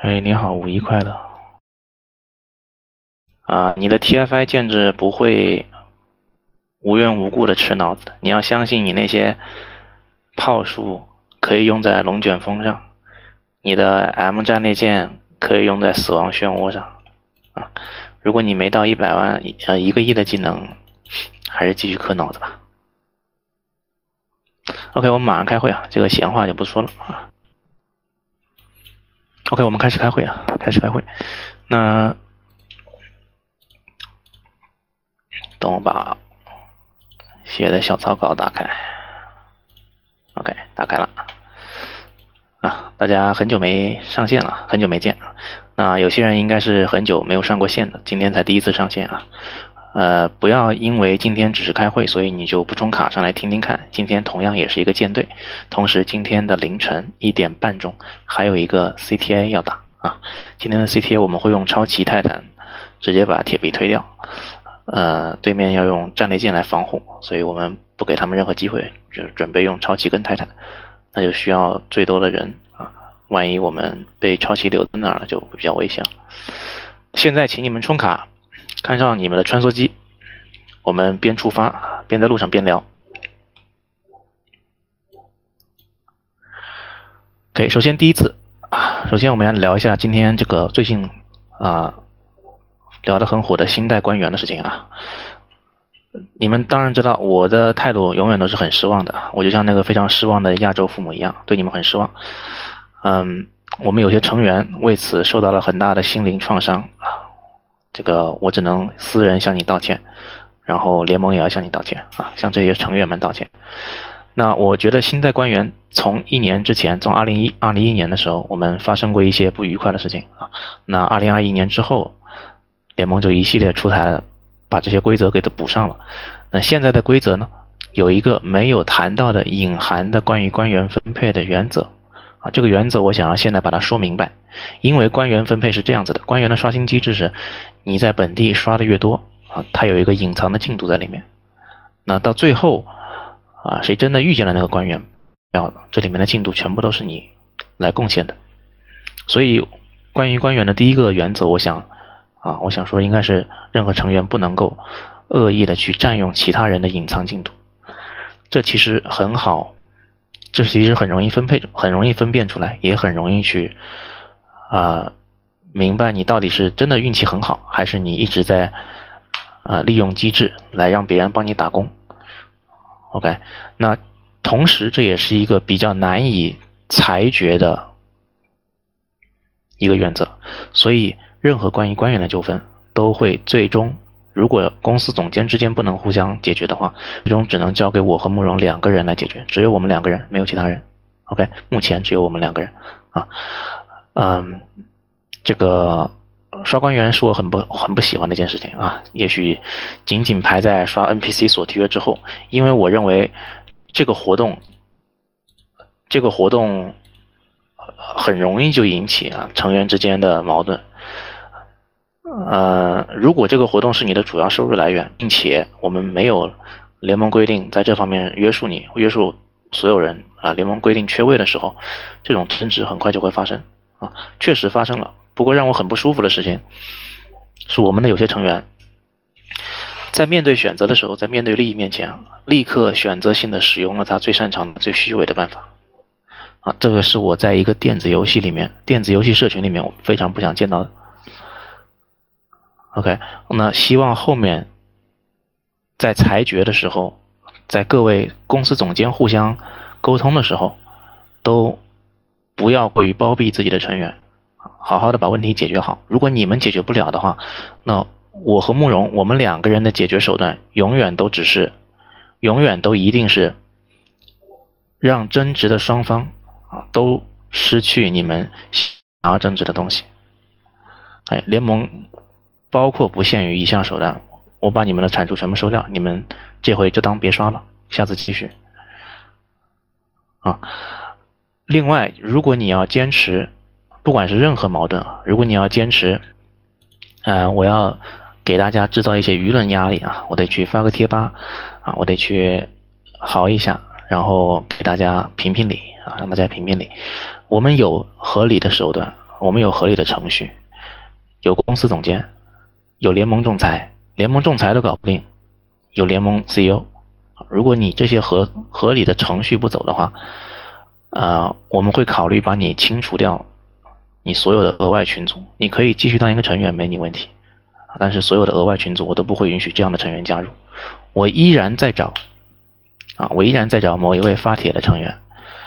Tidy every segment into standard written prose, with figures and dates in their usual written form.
哎，你好，五一快乐！你的 TFI 建制不会无缘无故的吃脑子的，你要相信你那些炮术可以用在龙卷风上，你的 M 战列舰可以用在死亡漩涡上啊！如果你没到100万1个亿的技能，还是继续磕脑子吧。OK，我们马上开会啊，这个闲话就不说了啊。OK，我们开始开会啊，开始开会。那等我把写的小草稿打开。OK， 打开了。大家很久没上线了，很久没见。那有些人应该是很久没有上过线的，今天才第一次上线啊。不要因为今天只是开会，所以你就不充卡上来听听看。今天同样也是一个舰队，同时今天的凌晨1点半钟还有一个 CTA 要打啊。今天的 CTA 我们会用超级泰坦直接把铁臂推掉。对面要用战列舰来防护，所以我们不给他们任何机会，就准备用超级跟泰坦，那就需要最多的人啊。万一我们被超级留在那儿，就比较危险了。现在请你们充卡，看上你们的穿梭机，我们边出发边在路上边聊。OK， 首先第一次首先我们来聊一下今天这个最近聊得很火的新代官员的事情啊。你们当然知道我的态度永远都是很失望的，我就像那个非常失望的亚洲父母一样，对你们很失望。我们有些成员为此受到了很大的心灵创伤，这个我只能私人向你道歉，然后联盟也要向你道歉啊，向这些成员们道歉。那我觉得新代官员从1年之前，从2021年的时候，我们发生过一些不愉快的事情啊。那2021年之后，联盟就一系列出台了，把这些规则给它补上了。那现在的规则呢，有一个没有谈到的隐含的关于官员分配的原则啊。这个原则我想要现在把它说明白，因为官员分配是这样子的，官员的刷新机制是，你在本地刷的越多啊，它有一个隐藏的进度在里面。那到最后谁真的遇见了那个官员，这里面的进度全部都是你来贡献的。所以关于官员的第一个原则，我想说应该是任何成员不能够恶意的去占用其他人的隐藏进度。这其实很好，这其实很容易分辨出来，也很容易去明白你到底是真的运气很好，还是你一直在利用机制来让别人帮你打工。OK， 那同时这也是一个比较难以裁决的一个原则，所以任何关于官员的纠纷都会最终，如果公司总监之间不能互相解决的话，最终只能交给我和慕容2个人来解决，只有我们2个人，没有其他人。OK， 目前只有我们2个人这个刷官员是我很不喜欢的一件事情啊，也许仅仅排在刷 NPC 所提约之后，因为我认为这个活动很容易就引起成员之间的矛盾。如果这个活动是你的主要收入来源，并且我们没有联盟规定在这方面约束所有人联盟规定缺位的时候，这种争执很快就会发生确实发生了。不过让我很不舒服的事情是，我们的有些成员在面对选择的时候，在面对利益面前立刻选择性的使用了他最擅长的最虚伪的办法这个是我在一个电子游戏社群里面我非常不想见到的。OK， 那希望后面在裁决的时候，在各位公司总监互相沟通的时候，都不要过于包庇自己的成员，好好的把问题解决好。如果你们解决不了的话，那我和慕容我们2个人的解决手段永远都一定是让争执的双方都失去你们想要争执的东西。联盟包括不限于以下手段，我把你们的产出全部收掉，你们这回就当别刷了，下次继续另外，如果你要坚持，不管是任何矛盾如果你要坚持我要给大家制造一些舆论压力我得去发个贴吧我得去嚎一下，然后给大家评评理让大家评评理。我们有合理的手段， 我们有合理的程序，有公司总监，有联盟仲裁，联盟仲裁都搞不定，有联盟 CEO。如果你这些合理的程序不走的话，我们会考虑把你清除掉你所有的额外群组，你可以继续当一个成员没你问题，但是所有的额外群组我都不会允许这样的成员加入。我依然在找某一位发帖的成员，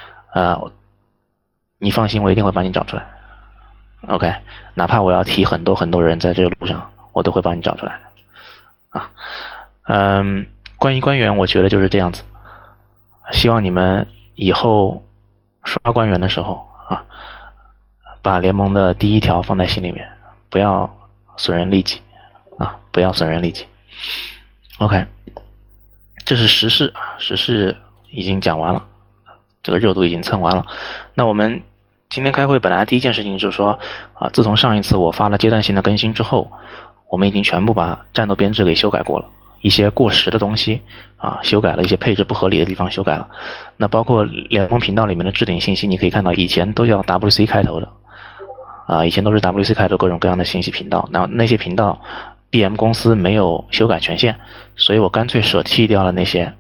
你放心，我一定会把你找出来。OK， 哪怕我要提很多很多人在这个路上，我都会把你找出来啊。关于官员，我觉得就是这样子。希望你们以后刷官员的时候啊，把联盟的第一条放在心里面，不要损人利己啊，不要损人利己。OK， 这是时事已经讲完了，这个热度已经蹭完了。那我们今天开会本来第一件事情就是说自从上一次我发了阶段性的更新之后，我们已经全部把战斗编制给修改过了，一些过时的东西修改了，一些配置不合理的地方修改了。那包括联盟频道里面的置顶信息，你可以看到以前都叫 WC 开头的以前都是 WC 开头各种各样的信息频道，那些频道 BM 公司没有修改权限，所以我干脆舍弃掉了那些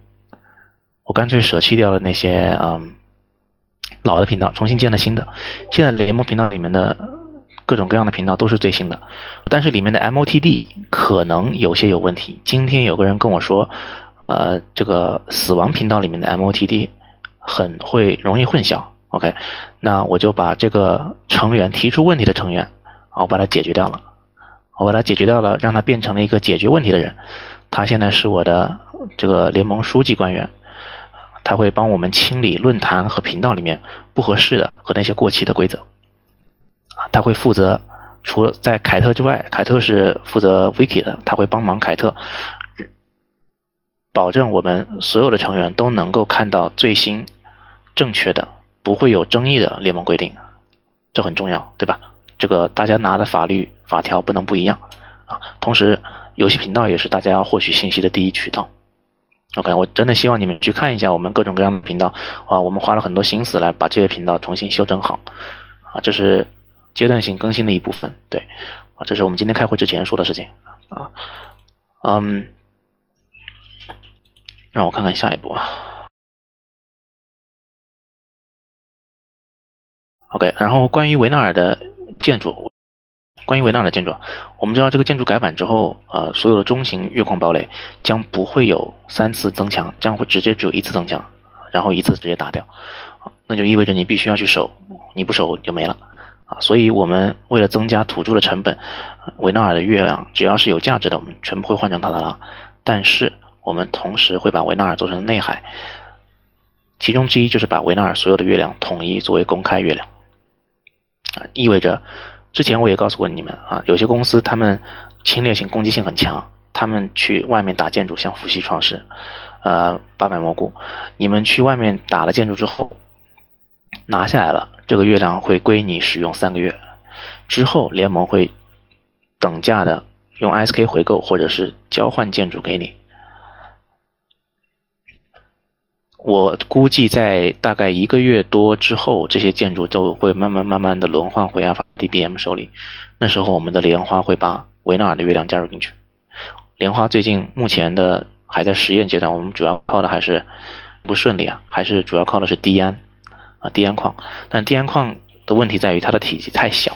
老的频道，重新建了新的。现在联盟频道里面的各种各样的频道都是最新的，但是里面的 MOTD 可能有些有问题。今天有个人跟我说这个死亡频道里面的 MOTD 容易混淆。 OK， 那我就把这个成员提出问题的成员我把它解决掉了，让他变成了一个解决问题的人。他现在是我的这个联盟书记官员，他会帮我们清理论坛和频道里面不合适的和那些过期的规则。他会负责，除了在凯特之外，凯特是负责 wiki 的，他会帮忙凯特，保证我们所有的成员都能够看到最新正确的不会有争议的联盟规定，这很重要，对吧？这个大家拿的法律法条不能不一样同时游戏频道也是大家要获取信息的第一渠道。 OK， 我真的希望你们去看一下我们各种各样的频道我们花了很多心思来把这些频道重新修整好这是阶段性更新的一部分。对这是我们今天开会之前说的事情让我看看下一步OK， 然后关于维纳尔的建筑，我们知道这个建筑改版之后所有的中型越矿堡垒将不会有3次增强，将会直接只有1次增强，然后1次直接打掉那就意味着你必须要去守，你不守就没了所以我们为了增加土著的成本，维纳尔的月亮只要是有价值的我们全部会换成塔塔拉，但是我们同时会把维纳尔做成内海，其中之一就是把维纳尔所有的月亮统一作为公开月亮意味着之前我也告诉过你们有些公司他们侵略性攻击性很强，他们去外面打建筑，像伏羲创世800蘑菇，你们去外面打了建筑之后拿下来了，这个月亮会归你使用3个月，之后联盟会等价的用 SK 回购或者是交换建筑给你。我估计在大概1个月多之后，这些建筑就会慢慢的轮换回阿法 DBM 手里，那时候我们的莲花会把维纳尔的月亮加入进去。莲花最近目前的还在实验阶段，我们主要靠的还是不顺利还是主要靠的是低安矿，但低安矿的问题在于它的体积太小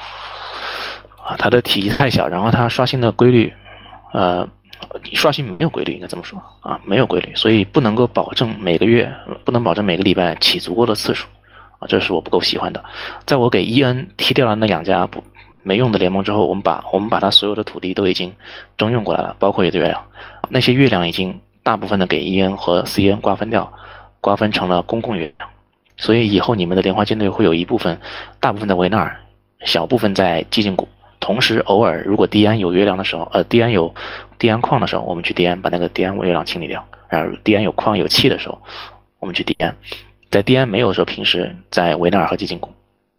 然后它刷新的规律刷新没有规律，应该这么说没有规律，所以不能保证每个礼拜起足够的次数这是我不够喜欢的。在我给伊恩踢掉了那2家没用的联盟之后，我们把他所有的土地都已经征用过来了，包括一个月亮，那些月亮已经大部分的给伊恩和 CN 瓜分成了公共月亮，所以以后你们的莲花舰队会有大部分的维纳尔，小部分在寂静谷。同时偶尔如果迪安有月亮的时候迪安有迪安矿的时候，我们去迪安把那个迪安月亮清理掉，然后迪安有矿有气的时候我们去迪安，在迪安没有的时候平时在维纳尔和寂静谷。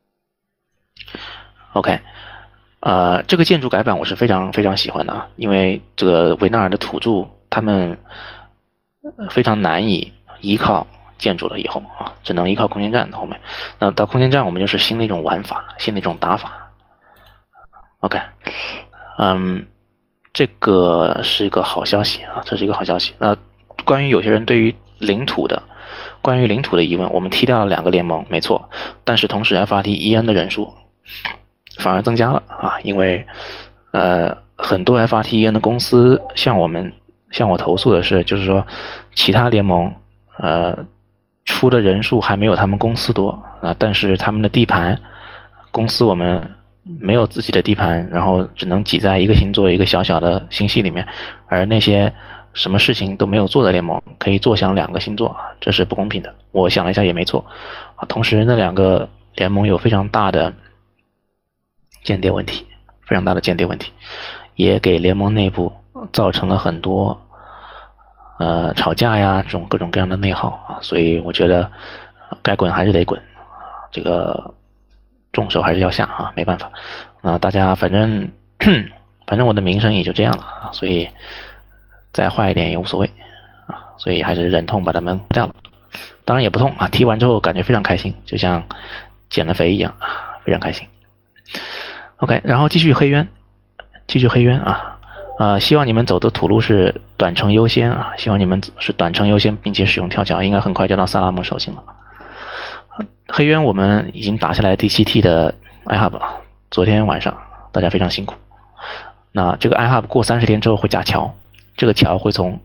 OK， 这个建筑改版我是非常非常喜欢的因为这个维纳尔的土著他们非常难以依靠建筑了以后啊，只能依靠空间站后面。那到空间站我们就是新的一种玩法，新的一种打法。OK， 这个是一个好消息啊，这是一个好消息。那关于有些人对于领土的疑问，我们踢掉了2个联盟，没错，但是同时 FRT-EN 的人数反而增加了啊，因为很多 FRT-EN 的公司向我投诉的是，就是说其他联盟出的人数还没有他们公司多啊，但是他们的地盘公司我们没有自己的地盘，然后只能挤在一个星座一个小小的星系里面，而那些什么事情都没有做的联盟可以坐享2个星座，这是不公平的。我想了一下也没错啊。同时那2个联盟有非常大的间谍问题，也给联盟内部造成了很多吵架呀，这种各种各样的内耗啊。所以我觉得该滚还是得滚，这个重手还是要下啊，没办法啊。大家反正我的名声也就这样了啊，所以再坏一点也无所谓啊，所以还是忍痛把他们掉了。当然也不痛啊，踢完之后感觉非常开心，就像减了肥一样啊，非常开心。OK， 然后继续黑渊啊，希望你们走的土路是短程优先啊，并且使用跳桥，应该很快就到萨拉姆手心了。黑渊我们已经打下来第7T 的 iHub 了，昨天晚上大家非常辛苦。那这个 iHub 过30天之后会架桥，这个桥会从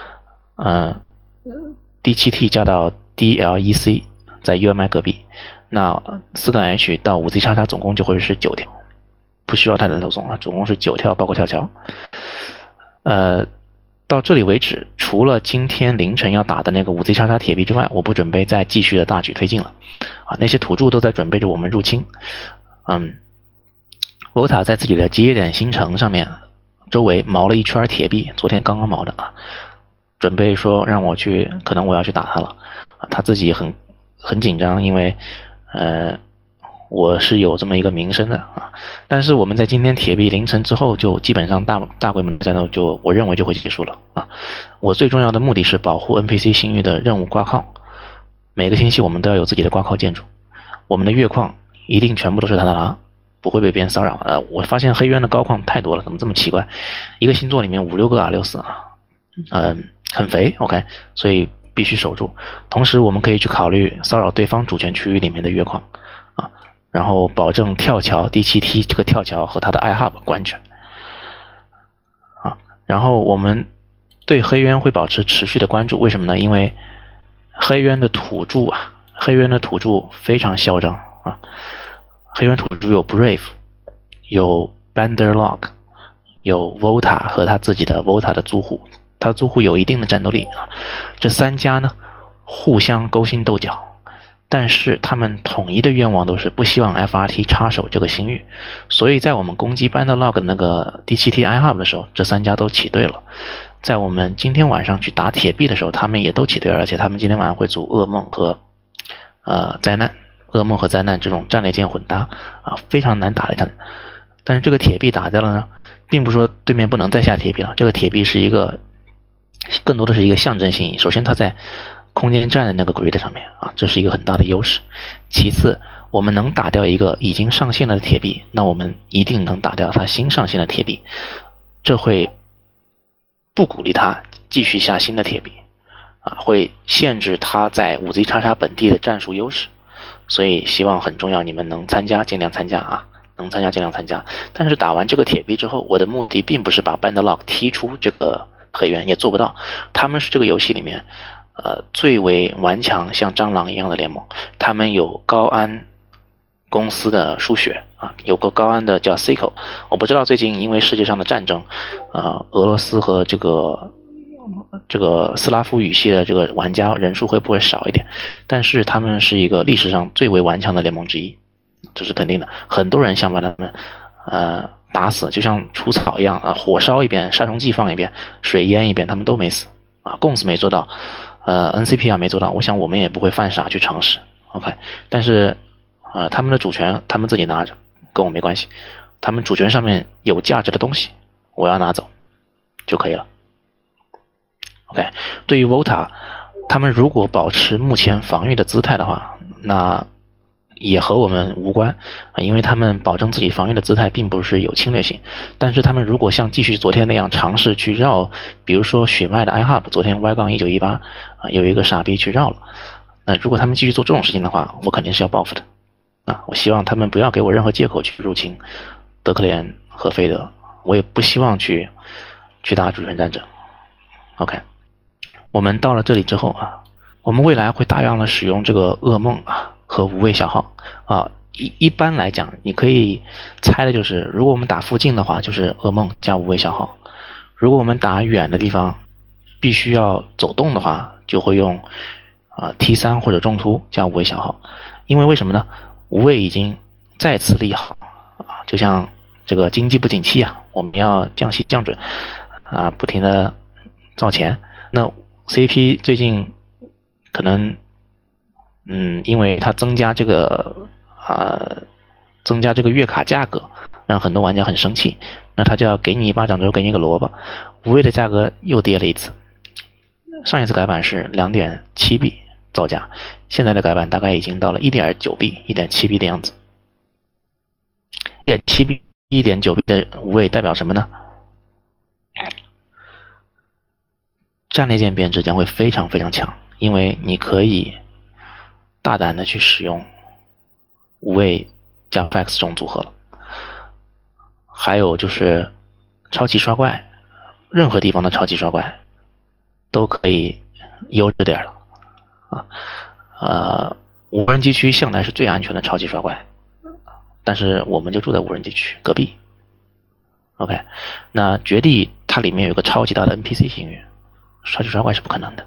D7T 架到 DLEC， 在 UMI 隔壁。那4段 H 到 5Z 叉叉总共就会是9条，不需要太多漏送啊，总共是9条，包括跳桥。到这里为止，除了今天凌晨要打的那个 5Z 叉叉铁壁之外，我不准备再继续的大举推进了啊，那些土著都在准备着我们入侵。Volta 在自己的基业点新城上面周围锚了一圈铁壁，昨天刚刚锚的啊，准备说让我去，可能我要去打他了啊，他自己很紧张，因为我是有这么一个名声的啊。但是我们在今天铁壁凌晨之后，就基本上大规模的战斗我认为就会结束了啊。我最重要的目的是保护 NPC 星域的任务挂靠，每个星系我们都要有自己的挂靠建筑，我们的月矿一定全部都是塔塔拉，不会被别人骚扰。我发现黑渊的高矿太多了，怎么这么奇怪？一个星座里面5-6个R64啊，很肥 ，OK， 所以必须守住。同时我们可以去考虑骚扰对方主权区域里面的月矿啊，然后保证跳桥D7T 这个跳桥和它的 iHub 关着啊。然后我们对黑渊会保持持续的关注，为什么呢？因为黑渊的土著非常嚣张啊。黑渊土著有 Brave， 有 Banderlog， 有 Volta 和他自己的 Volta 的租户，他的租户有一定的战斗力啊。这3家呢互相勾心斗角，但是他们统一的愿望都是不希望 FRT 插手这个星域，所以在我们攻击 Banderlog 那个 D7T iHub 的时候，这3家都起队了。在我们今天晚上去打铁壁的时候，他们也都起队了，而且他们今天晚上会组噩梦和灾难这种战列舰混搭啊，非常难打的战。但是这个铁壁打掉了呢，并不是说对面不能再下铁壁了，这个铁壁是更多的是一个象征性意义。首先它在空间站的那个 grid 上面啊，这是一个很大的优势。其次，我们能打掉一个已经上线了的铁壁，那我们一定能打掉它新上线的铁壁，这会不鼓励他继续下新的铁壁啊，会限制他在 5Z 叉叉本地的战术优势。所以希望很重要，你们能参加尽量参加啊，能参加尽量参加。但是打完这个铁壁之后，我的目的并不是把 Banderlog 踢出这个黑渊，也做不到。他们是这个游戏里面最为顽强像蟑螂一样的联盟，他们有高安公司的输血啊，有个高安的叫 Seiko， 我不知道最近因为世界上的战争俄罗斯和这个斯拉夫语系的这个玩家人数会不会少一点，但是他们是一个历史上最为顽强的联盟之一，这是肯定的。很多人想把他们打死，就像除草一样啊，火烧一遍，杀虫剂放一遍，水淹一遍，他们都没死啊。共死没做到，NCPR 没做到，我想我们也不会犯傻去尝试 OK。 但是他们的主权他们自己拿着，跟我没关系，他们主权上面有价值的东西我要拿走就可以了。OK， 对于 Volta 他们如果保持目前防御的姿态的话，那也和我们无关因为他们保证自己防御的姿态并不是有侵略性。但是他们如果像继续昨天那样尝试去绕，比如说血脉的 iHub 昨天 Y-1918有一个傻逼去绕了，那如果他们继续做这种事情的话，我肯定是要报复的我希望他们不要给我任何借口去入侵德克连和菲德，我也不希望去打主权战争。 OK， 我们到了这里之后我们未来会大量的使用这个噩梦和无畏小号一般来讲你可以猜的就是，如果我们打附近的话就是噩梦加无畏小号，如果我们打远的地方必须要走动的话，就会用T3 或者中突加无畏小号。因为为什么呢？无畏已经再次利好就像这个经济不景气我们要降息降准不停的造钱。那 CP 最近可能因为它增加这个月卡价格，让很多玩家很生气，那他就要给你一巴掌之后给你一个萝卜。无畏的价格又跌了一次，上一次改版是 2.7 币造价，现在的改版大概已经到了 1.9 币 1.7 币的样子。 1.7 币 1.9 币的无畏代表什么呢？战列键编制将会非常非常强，因为你可以大胆的去使用无畏加 FX 这种组合了。还有就是超级刷怪，任何地方的超级刷怪都可以优质点了无人机区向来是最安全的超级刷怪，但是我们就住在无人机区隔壁。 OK， 那绝地它里面有一个超级大的 NPC 幸运，超级刷怪是不可能的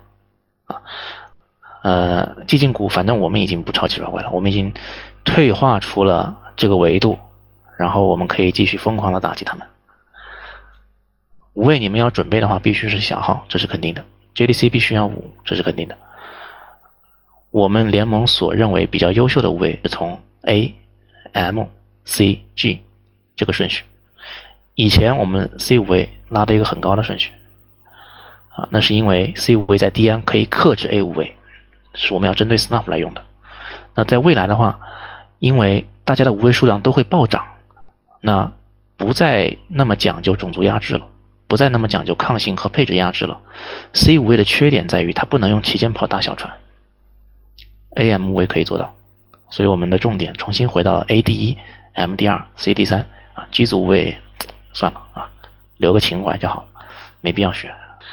寂静谷反正我们已经不超级刷怪了，我们已经退化出了这个维度，然后我们可以继续疯狂的打击他们。无畏你们要准备的话必须是小号，这是肯定的， JDC 必须要5，这是肯定的。我们联盟所认为比较优秀的无畏是从 A、M、C、G 这个顺序。以前我们 C 无畏拉到一个很高的顺序那是因为 C 无畏在 DN 可以克制 A 无畏，是我们要针对 Snuff 来用的。那在未来的话，因为大家的无畏数量都会暴涨，那不再那么讲究种族压制了，不再那么讲究抗性和配置压制了。C 无畏的缺点在于它不能用旗舰炮打小船， AM 无畏可以做到，所以我们的重点重新回到 A 第一 M 第二 C 第三G 组无畏算了留个情怀就好，没必要学。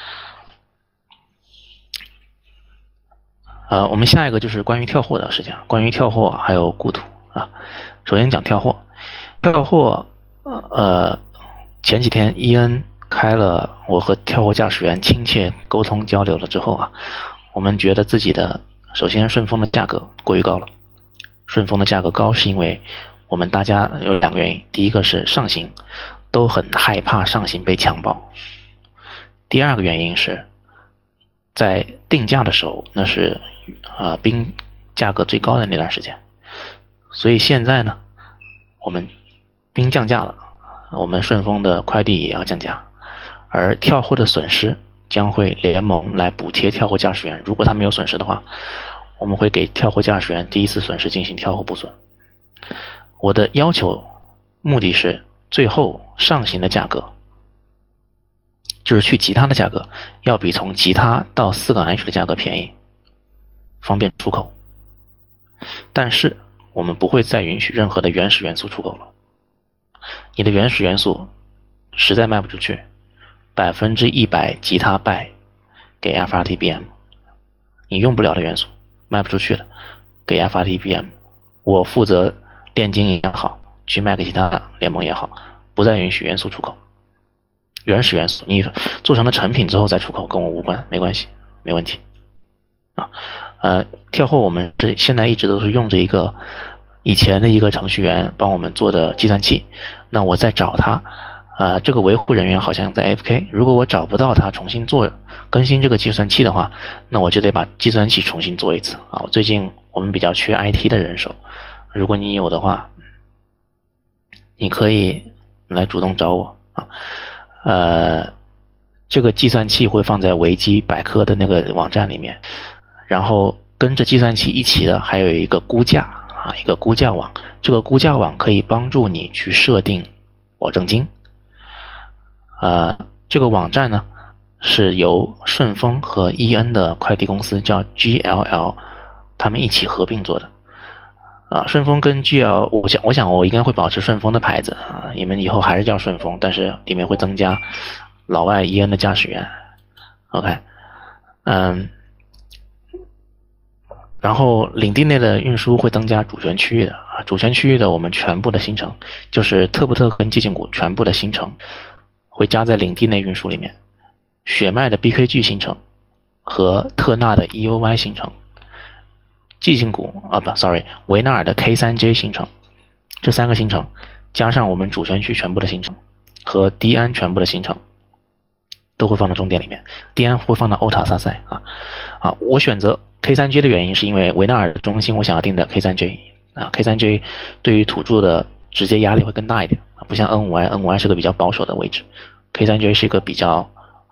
我们下一个就是关于跳货的事情，关于跳货还有故土首先讲跳货，前几天伊恩开了我和跳货驾驶员亲切沟通交流了之后我们觉得自己的首先顺丰的价格过于高了。顺丰的价格高是因为我们大家有2个原因，第一个是上行都很害怕上行被强暴，第二个原因是在定价的时候那是冰价格最高的那段时间，所以现在呢我们冰降价了，我们顺丰的快递也要降价，而跳货的损失将会联盟来补贴跳货驾驶员，如果他没有损失的话，我们会给跳货驾驶员第一次损失进行跳货补损。我的要求目的是最后上行的价格，就是去其他的价格要比从其他到4港 H 的价格便宜，方便出口。但是我们不会再允许任何的原始元素出口了。你的原始元素实在卖不出去，100%吉他败给 FRTBM， 你用不了的元素卖不出去了给 FRTBM， 我负责炼金也好去卖给其他联盟也好，不再允许元素出口。原始元素你做成了成品之后再出口跟我无关，没关系，没问题跳货我们现在一直都是用着一个以前的一个程序员帮我们做的计算器，那我再找他这个维护人员好像在 AFK， 如果我找不到他重新更新这个计算器的话，那我就得把计算器重新做一次最近我们比较缺 IT 的人手，如果你有的话你可以来主动找我这个计算器会放在维基百科的那个网站里面然后跟着计算器一起的还有一个估价啊，一个估价网。这个估价网可以帮助你去设定保证金。这个网站呢是由顺丰和伊恩的快递公司叫 GLL 他们一起合并做的。顺丰跟 GL， 我想我应该会保持顺丰的牌子啊，你们以后还是叫顺丰，但是里面会增加老外伊恩的驾驶员。OK， 然后领地内的运输会增加主权区域的啊，主权区域的我们全部的行程，就是特布特跟寂静谷全部的行程会加在领地内运输里面，血脉的 BKG 行程和特纳的 EUY 行程。寂静谷维纳尔的 K3J 行程，这3个行程加上我们主权区全部的行程和迪安全部的行程都会放到终点里面，迪安会放到欧塔萨塞我选择 K3J 的原因是因为维纳尔的中心我想要定的 K3J K3J 对于土著的直接压力会更大一点，不像 N5I 是个比较保守的位置， K3J 是一个比较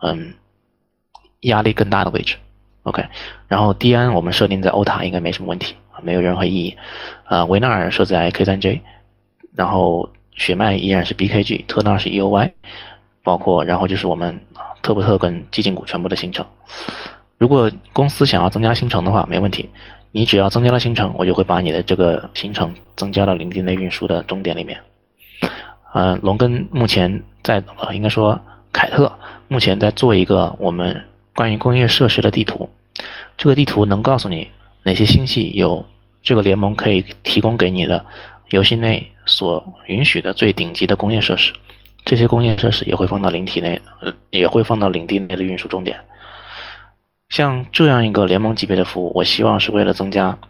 压力更大的位置。OK， 然后迪安我们设定在欧塔应该没什么问题，没有任何意义。维纳尔设在 K3J， 然后血脉依然是 BKG， 特纳是 EOY， 然后就是我们特布特跟寂静谷全部的行程。如果公司想要增加行程的话，没问题，你只要增加了行程，我就会把你的这个行程增加到领地内运输的终点里面。龙根目前在应该说凯特目前在做一个我们关于工业设施的地图，这个地图能告诉你哪些星系有这个联盟可以提供给你的游戏内所允许的最顶级的工业设施，这些工业设施也会放到领地内的运输终点。像这样一个联盟级别的服务，我希望是为了增加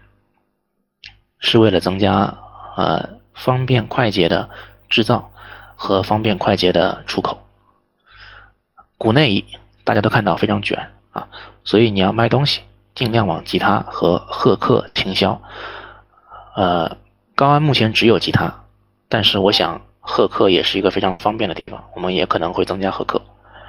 方便快捷的制造和方便快捷的出口。谷内大家都看到非常卷所以你要卖东西尽量往吉他和赫克倾销。高安目前只有吉他，但是我想赫克也是一个非常方便的地方，我们也可能会增加赫克。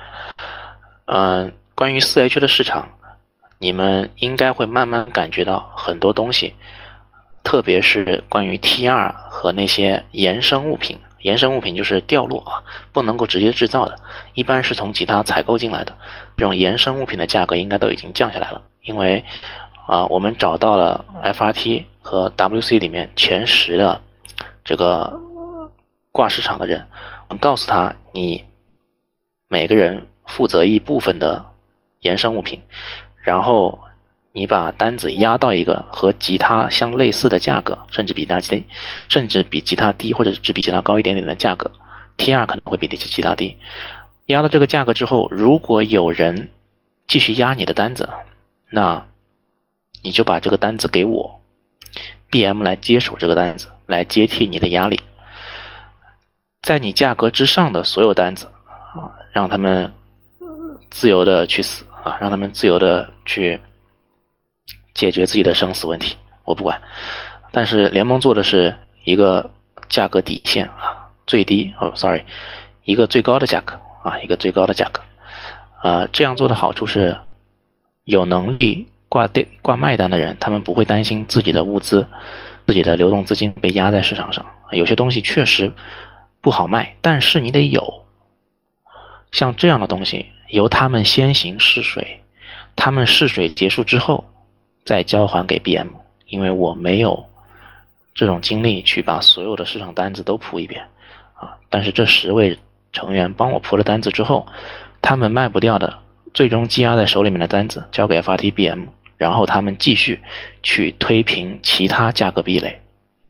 关于 4H 的市场，你们应该会慢慢感觉到很多东西，特别是关于 TR 和那些衍生物品。衍生物品就是掉落不能够直接制造的，一般是从其他采购进来的。这种衍生物品的价格应该都已经降下来了，因为我们找到了 FRT 和 WC 里面前10的这个挂市场的人，我们告诉他，你每个人负责一部分的衍生物品，然后你把单子压到一个和吉他相类似的价格，甚至比吉他低，或者只比吉他高一点点的价格， TR 可能会比吉他低。压到这个价格之后，如果有人继续压你的单子，那你就把这个单子给我， BM 来接手这个单子，来接替你的压力。在你价格之上的所有单子让他们自由的去死让他们自由的去解决自己的生死问题，我不管。但是联盟做的是一个价格底线最低一个最高的价格一个最高的价格。这样做的好处是，有能力挂卖单的人，他们不会担心自己的物资、自己的流动资金被压在市场上。有些东西确实不好卖，但是你得有。像这样的东西，由他们先行试水，他们试水结束之后再交还给 BM， 因为我没有这种精力去把所有的市场单子都铺一遍但是这10位成员帮我铺了单子之后，他们卖不掉的最终积压在手里面的单子交给 FRT BM， 然后他们继续去推平其他价格壁垒。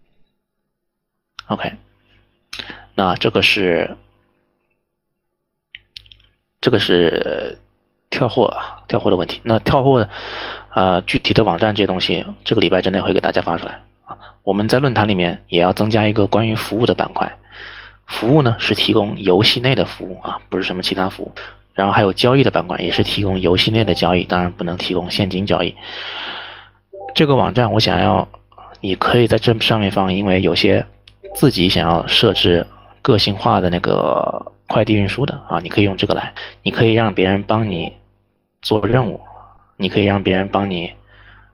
OK， 那这个是跳货的问题。那跳货具体的网站这些东西，这个礼拜之内会给大家发出来我们在论坛里面也要增加一个关于服务的板块。服务呢是提供游戏内的服务不是什么其他服务。然后还有交易的板块，也是提供游戏内的交易，当然不能提供现金交易。这个网站我想要，你可以在这上面放，因为有些自己想要设置个性化的那个快递运输的你可以用这个来。你可以让别人帮你做任务，你可以让别人帮你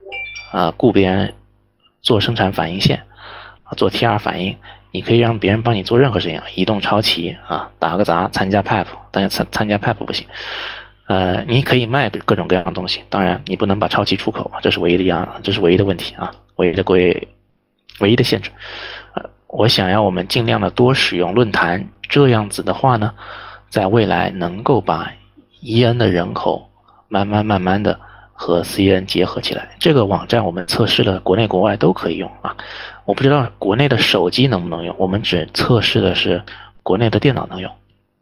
雇别人做生产反应线做 TR 反应，你可以让别人帮你做任何事情，移动超旗打个杂，参加 PEP， 但是参加 PEP 不行。你可以卖各种各样的东西，当然你不能把超旗出口，这是唯一的问题唯一的限制。我想要我们尽量的多使用论坛，这样子的话呢，在未来能够把 EN 的人口慢慢的和 CN 结合起来。这个网站我们测试了，国内国外都可以用我不知道国内的手机能不能用，我们只测试的是国内的电脑能用。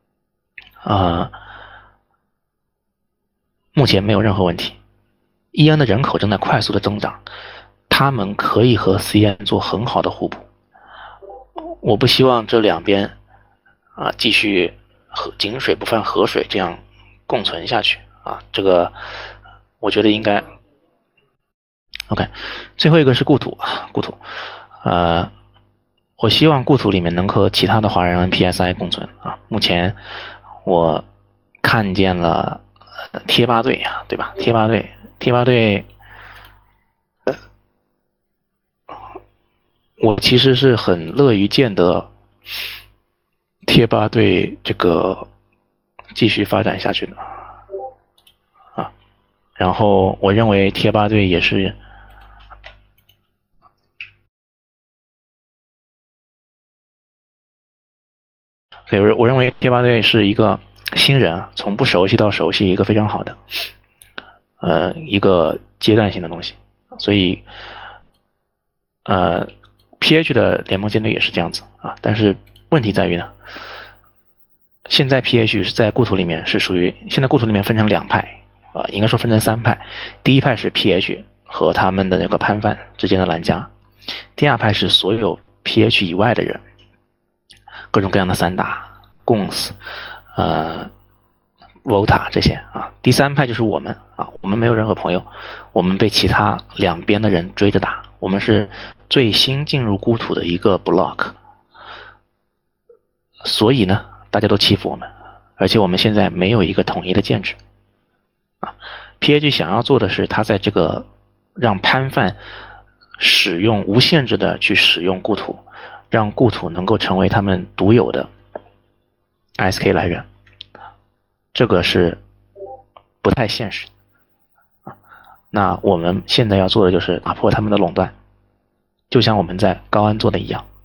目前没有任何问题。EN 的人口正在快速的增长，他们可以和 CN 做很好的互补。我不希望这两边继续井水不犯河水这样共存下去这个我觉得应该 OK。 最后一个是故土我希望故土里面能和其他的华人 NPSI 共存目前我看见了贴吧队对吧？贴吧队我其实是很乐于见得贴吧队这个继续发展下去的然后我认为贴吧队也是所以我认为贴吧队是一个新人从不熟悉到熟悉一个非常好的一个阶段性的东西。所以PH 的联盟舰队也是这样子但是问题在于呢，现在 PH 是在故土里面是属于，现在故土里面分成两派应该说分成三派。第一派是 PH 和他们的那个潘范之间的玩家，第二派是所有 PH 以外的人，各种各样的散打、Gons、Vota 这些第三派就是我们我们没有任何朋友，我们被其他两边的人追着打，我们是最新进入故土的一个 block， 所以呢大家都欺负我们，而且我们现在没有一个统一的建制PH 想要做的是，他在这个让潘范使用无限制的去使用故土，让故土能够成为他们独有的 SK 来源，这个是不太现实那我们现在要做的就是打破他们的垄断，就像我们在高安做的一样。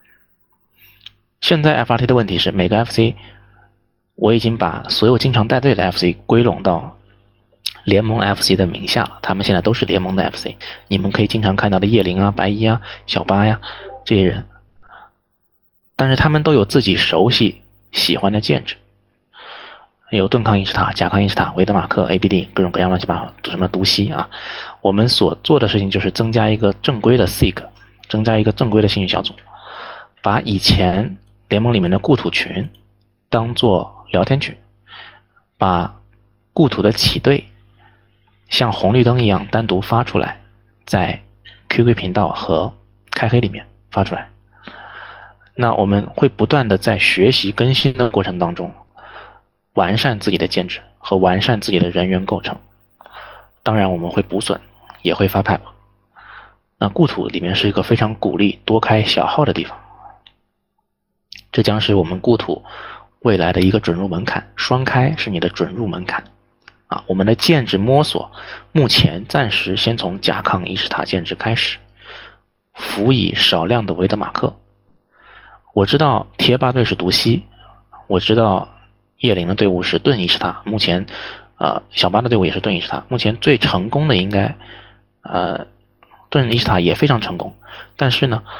现在 FRT 的问题是，每个 FC 我已经把所有经常带队的 FC 归拢到联盟 FC 的名下了，他们现在都是联盟的 FC， 你们可以经常看到的叶灵白衣小巴这些人，但是他们都有自己熟悉喜欢的建制，有盾抗伊什塔、甲抗伊什塔、维德马克、ABD 各种各样乱七八糟什么毒蜥我们所做的事情就是增加一个正规的 SIG， 增加一个正规的幸运小组，把以前联盟里面的故土群当做聊天群，把故土的起队像红绿灯一样单独发出来，在 QQ 频道和开黑里面发出来。那我们会不断的在学习更新的过程当中完善自己的建制和完善自己的人员构成，当然我们会补损，也会发派。那故土里面是一个非常鼓励多开小号的地方，这将是我们故土未来的一个准入门槛，双开是你的准入门槛我们的建制摸索目前暂时先从甲抗伊什塔建制开始，辅以少量的维德马克。我知道贴吧队是毒蜥，我知道叶灵的队伍是盾伊什塔，目前小巴的队伍也是盾伊什塔，目前最成功的应该盾伊什塔也非常成功，但是呢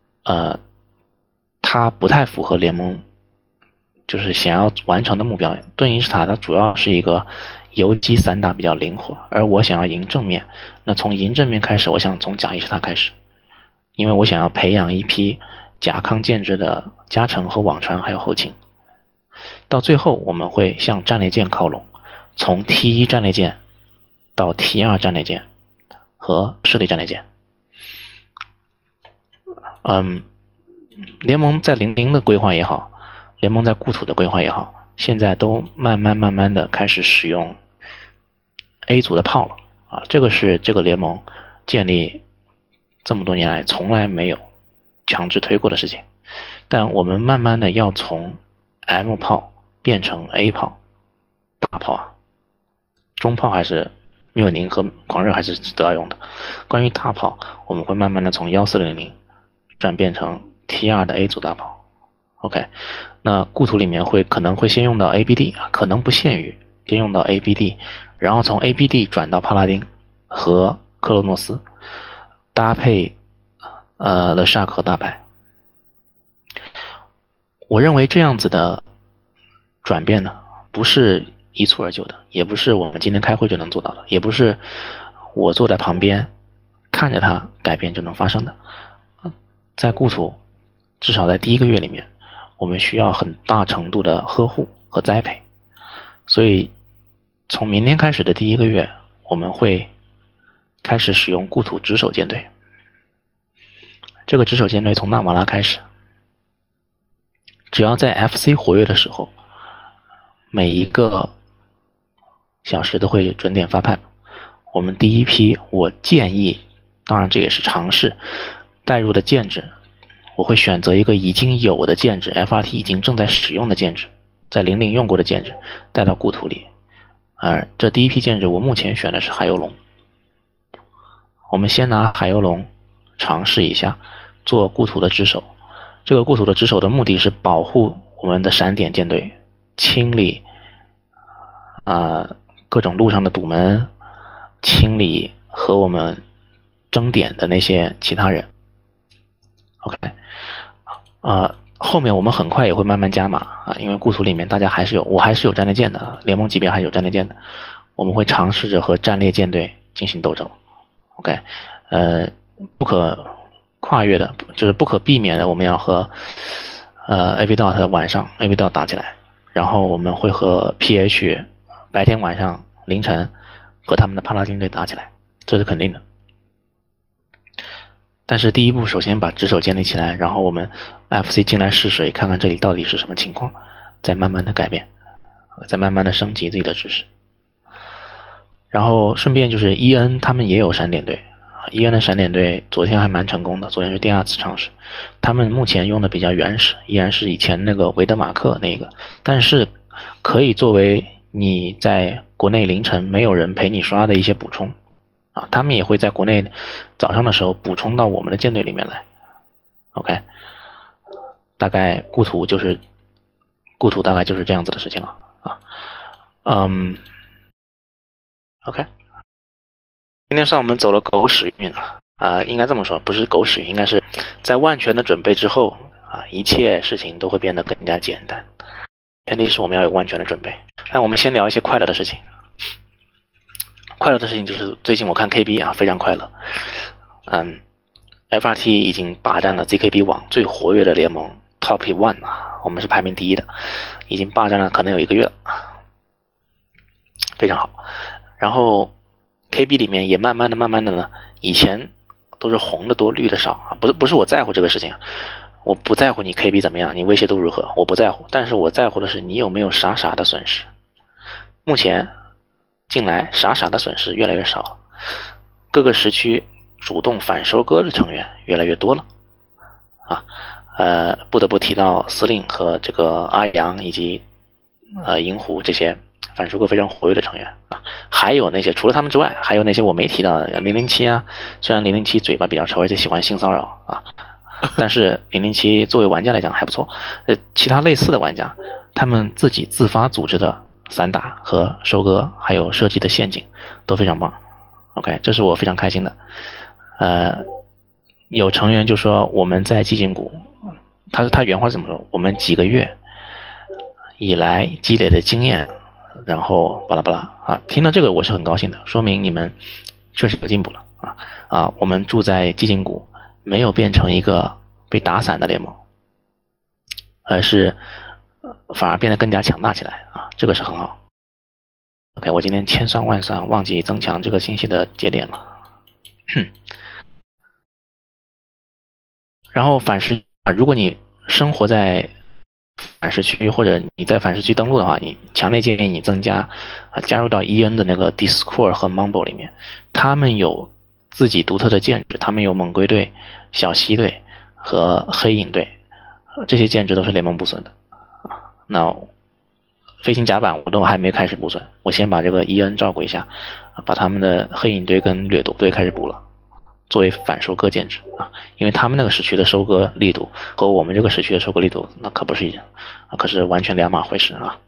它不太符合联盟就是想要完成的目标。盾伊什塔它主要是一个游击散打比较灵活，而我想要赢正面，那从赢正面开始，我想从甲伊什塔开始，因为我想要培养一批甲抗建制的加成和网传还有后勤，到最后我们会向战列舰靠拢，从 T1 战列舰到 T2 战列舰和势力战列舰。联盟在00的规划也好，联盟在故土的规划也好，现在都慢慢的开始使用 A 组的炮了这个是这个联盟建立这么多年来从来没有强制推过的事情，但我们慢慢的要从 M 炮变成 A 炮，大炮啊，中炮还是密稳宁和狂热还是值得要用的。关于大炮，我们会慢慢的从1400转变成 T2 的 A 组大炮。OK， 那故土里面可能会先用到 ABD， 可能不限于先用到 ABD， 然后从 ABD 转到帕拉丁和克罗诺斯，搭配The Shark 和大牌。我认为这样子的转变呢，不是一蹴而就的，也不是我们今天开会就能做到的，也不是我坐在旁边看着它改变就能发生的。在故土，至少在第1个月里面，我们需要很大程度的呵护和栽培，所以从明天开始的第1个月，我们会开始使用故土值守舰队。这个值守舰队从纳瓦拉开始，只要在 FC 活跃的时候，每一个小时都会准点发派。我们第一批，我建议，当然这也是尝试，带入的建制，我会选择一个已经有的建制 FRT 已经正在使用的建制，在00用过的建制带到故土里。而这第一批建制我目前选的是海游龙。我们先拿海游龙尝试一下做故土的值守。这个故土的值守的目的是保护我们的闪点舰队，清理各种路上的堵门，清理和我们争点的那些其他人。OK， 后面我们很快也会慢慢加码因为故土里面大家我还是有战列舰的，联盟级别还是有战列舰的，我们会尝试着和战列舰队进行斗争。OK， 不可跨越的，就是不可避免的，我们要和AVDOT 晚上 AVDOT 打起来，然后我们会和 PH 白天晚上凌晨和他们的帕拉丁队打起来，这是肯定的。但是第一步首先把值守建立起来，然后我们 FC 进来试水，看看这里到底是什么情况，再慢慢的改变，再慢慢的升级自己的知识。然后顺便就是 EN 他们也有闪点队，EN 的闪点队昨天还蛮成功的，昨天是第2次尝试。他们目前用的比较原始，依然是以前那个维德马克那个，但是可以作为你在国内凌晨没有人陪你刷的一些补充他们也会在国内早上的时候补充到我们的舰队里面来。OK， 大概故土大概就是这样子的事情了OK， 今天上我们走了狗屎运应该这么说，不是狗屎运，应该是在万全的准备之后一切事情都会变得更加简单，前提是我们要有万全的准备。那我们先聊一些快乐的事情。快乐的事情就是最近我看 KB 非常快乐。FRT 已经霸占了 ZKB 网最活跃的联盟 Top 1我们是排名第1的，已经霸占了可能有1个月了，非常好。然后 KB 里面也慢慢的呢，以前都是红的多绿的少不是我在乎这个事情，我不在乎你 KB 怎么样，你威胁度如何，我不在乎，但是我在乎的是你有没有傻傻的损失。目前近来傻傻的损失越来越少，各个时区主动反收割的成员越来越多了不得不提到司令和这个阿阳以及银狐这些反收割非常活跃的成员还有那些除了他们之外，还有那些我没提到的007虽然007嘴巴比较臭，而且喜欢性骚扰但是007作为玩家来讲还不错。其他类似的玩家，他们自己自发组织的散打和收割还有设计的陷阱都非常棒。 OK， 这是我非常开心的。有成员就说我们在寂静谷，他原话怎么说，我们几个月以来积累的经验，然后巴拉巴拉听到这个我是很高兴的，说明你们确实有进步了我们住在寂静谷没有变成一个被打散的联盟，而是反而变得更加强大起来这个是很好。 OK， 我今天千算万算忘记增强这个信息的节点了然后反噬如果你生活在反噬区或者你在反噬区登录的话，你强烈建议你加入到 EN 的那个 Discord 和 Mumble 里面，他们有自己独特的建制，他们有猛龟队、小溪队和黑影队，这些建制都是联盟不损的。那飞行甲板我都还没开始补损，我先把这个伊恩照顾一下，把他们的黑影队跟掠夺队开始补了，作为反收割建制啊，因为他们那个时区的收割力度和我们这个时区的收割力度那可不是一样，可是完全两码回事啊。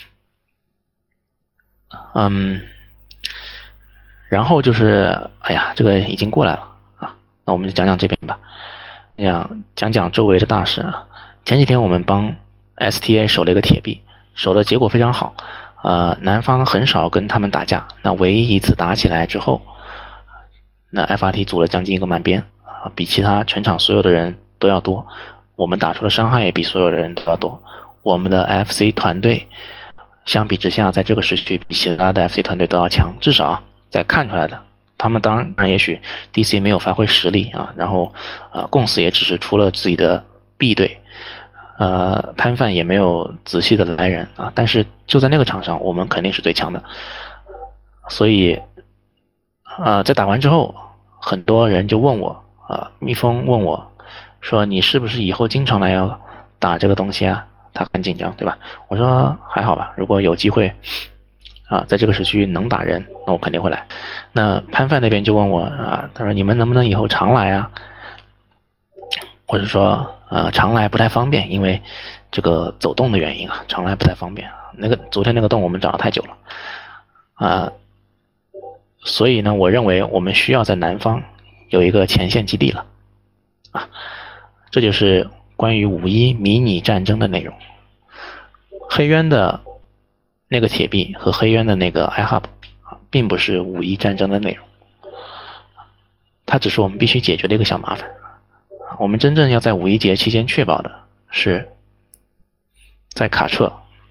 然后就是哎呀，这个已经过来了啊，那我们就讲讲这边吧，讲讲周围的大事啊。前几天我们帮 STA 守了一个铁壁，守的结果非常好，南方很少跟他们打架，那唯一一次打起来之后，那 FRT 组了将近1个满编啊，比其他全场所有的人都要多，我们打出的伤害也比所有的人都要多，我们的 FC 团队相比之下在这个时区比其他的 FC 团队都要强，至少在看出来的，他们当然也许 DC 没有发挥实力啊，然后共死也只是出了自己的 B 队，潘范也没有仔细的来人啊，但是就在那个场上我们肯定是最强的，所以在打完之后很多人就问我蜜蜂问我说你是不是以后经常来要打这个东西啊，他很紧张对吧，我说还好吧，如果有机会在这个时区能打人，那我肯定会来。那潘范那边就问我他说你们能不能以后常来啊？我是说常来不太方便，因为这个走动的原因啊，常来不太方便。昨天那个洞我们找了太久了所以呢，我认为我们需要在南方有一个前线基地了这就是关于5.1迷你战争的内容。黑渊的那个铁壁和黑渊的那个 iHub 并不是5.1战争的内容，它只是我们必须解决的一个小麻烦。我们真正要在5.1节期间确保的是，在卡彻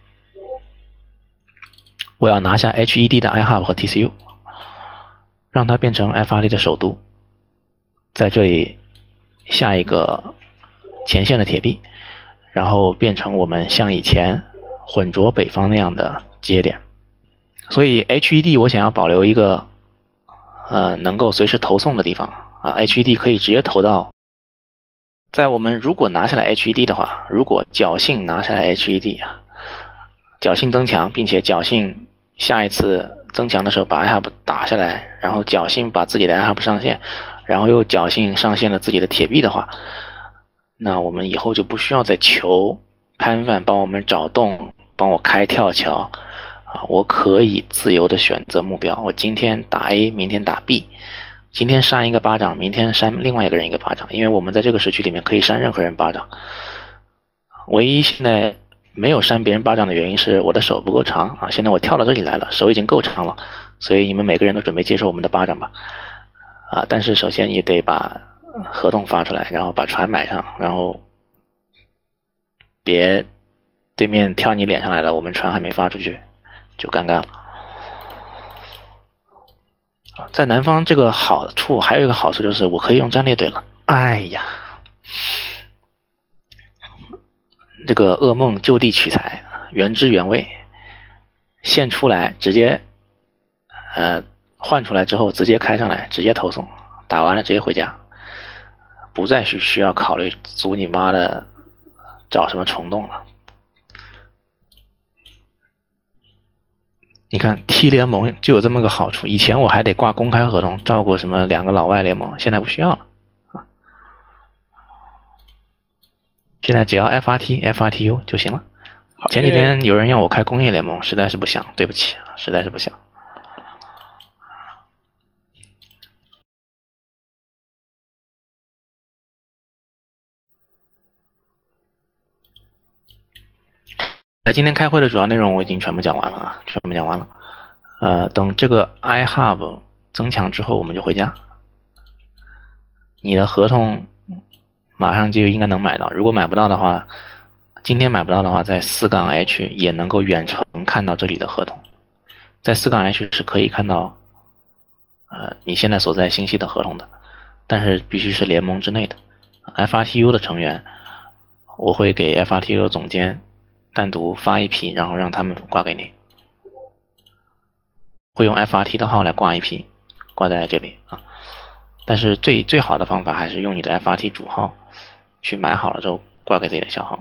我要拿下 HED 的 iHub 和 TCU， 让它变成 FRT 的首都，在这里下一个前线的铁壁，然后变成我们像以前混浊北方那样的节点。所以 HED 我想要保留一个能够随时投送的地方HED 可以直接投到，在我们如果拿下来 HED 的话，如果侥幸拿下来 HED 侥幸增强，并且侥幸下一次增强的时候把 iHub 打下来，然后侥幸把自己的 iHub 上线，然后又侥幸上线了自己的铁壁的话，那我们以后就不需要再求潘范帮我们找洞，帮我开跳桥我可以自由的选择目标，我今天打 A， 明天打 B， 今天扇一个巴掌，明天扇另外一个人一个巴掌，因为我们在这个时区里面可以扇任何人巴掌。唯一现在没有扇别人巴掌的原因是我的手不够长现在我跳到这里来了，手已经够长了，所以你们每个人都准备接受我们的巴掌吧但是首先也得把合同发出来，然后把船买上，然后别对面跳你脸上来了，我们船还没发出去就尴尬了。在南方这个好处还有一个好处就是我可以用战列队了。哎呀，这个噩梦就地取材，原汁原味，现出来直接换出来之后直接开上来，直接投送，打完了直接回家，不再需要考虑组你妈的找什么虫洞了。你看 T 联盟就有这么个好处，以前我还得挂公开合同照顾什么2个老外联盟，现在不需要了现在只要 FRTU 就行了。前几天有人让我开工业联盟，实在是不想，对不起，实在是不想。今天开会的主要内容我已经全部讲完了等这个 iHub 增强之后我们就回家。你的合同马上就应该能买到，如果买不到的话，今天买不到的话，在4-H 也能够远程看到这里的合同。在4-H 是可以看到你现在所在信息的合同的，但是必须是联盟之内的。FRTU 的成员我会给 FRTU 总监单独发一批，然后让他们挂给你，会用 FRT 的号来挂一批，挂在这里但是最好的方法还是用你的 FRT 主号去买好了之后挂给自己的小号。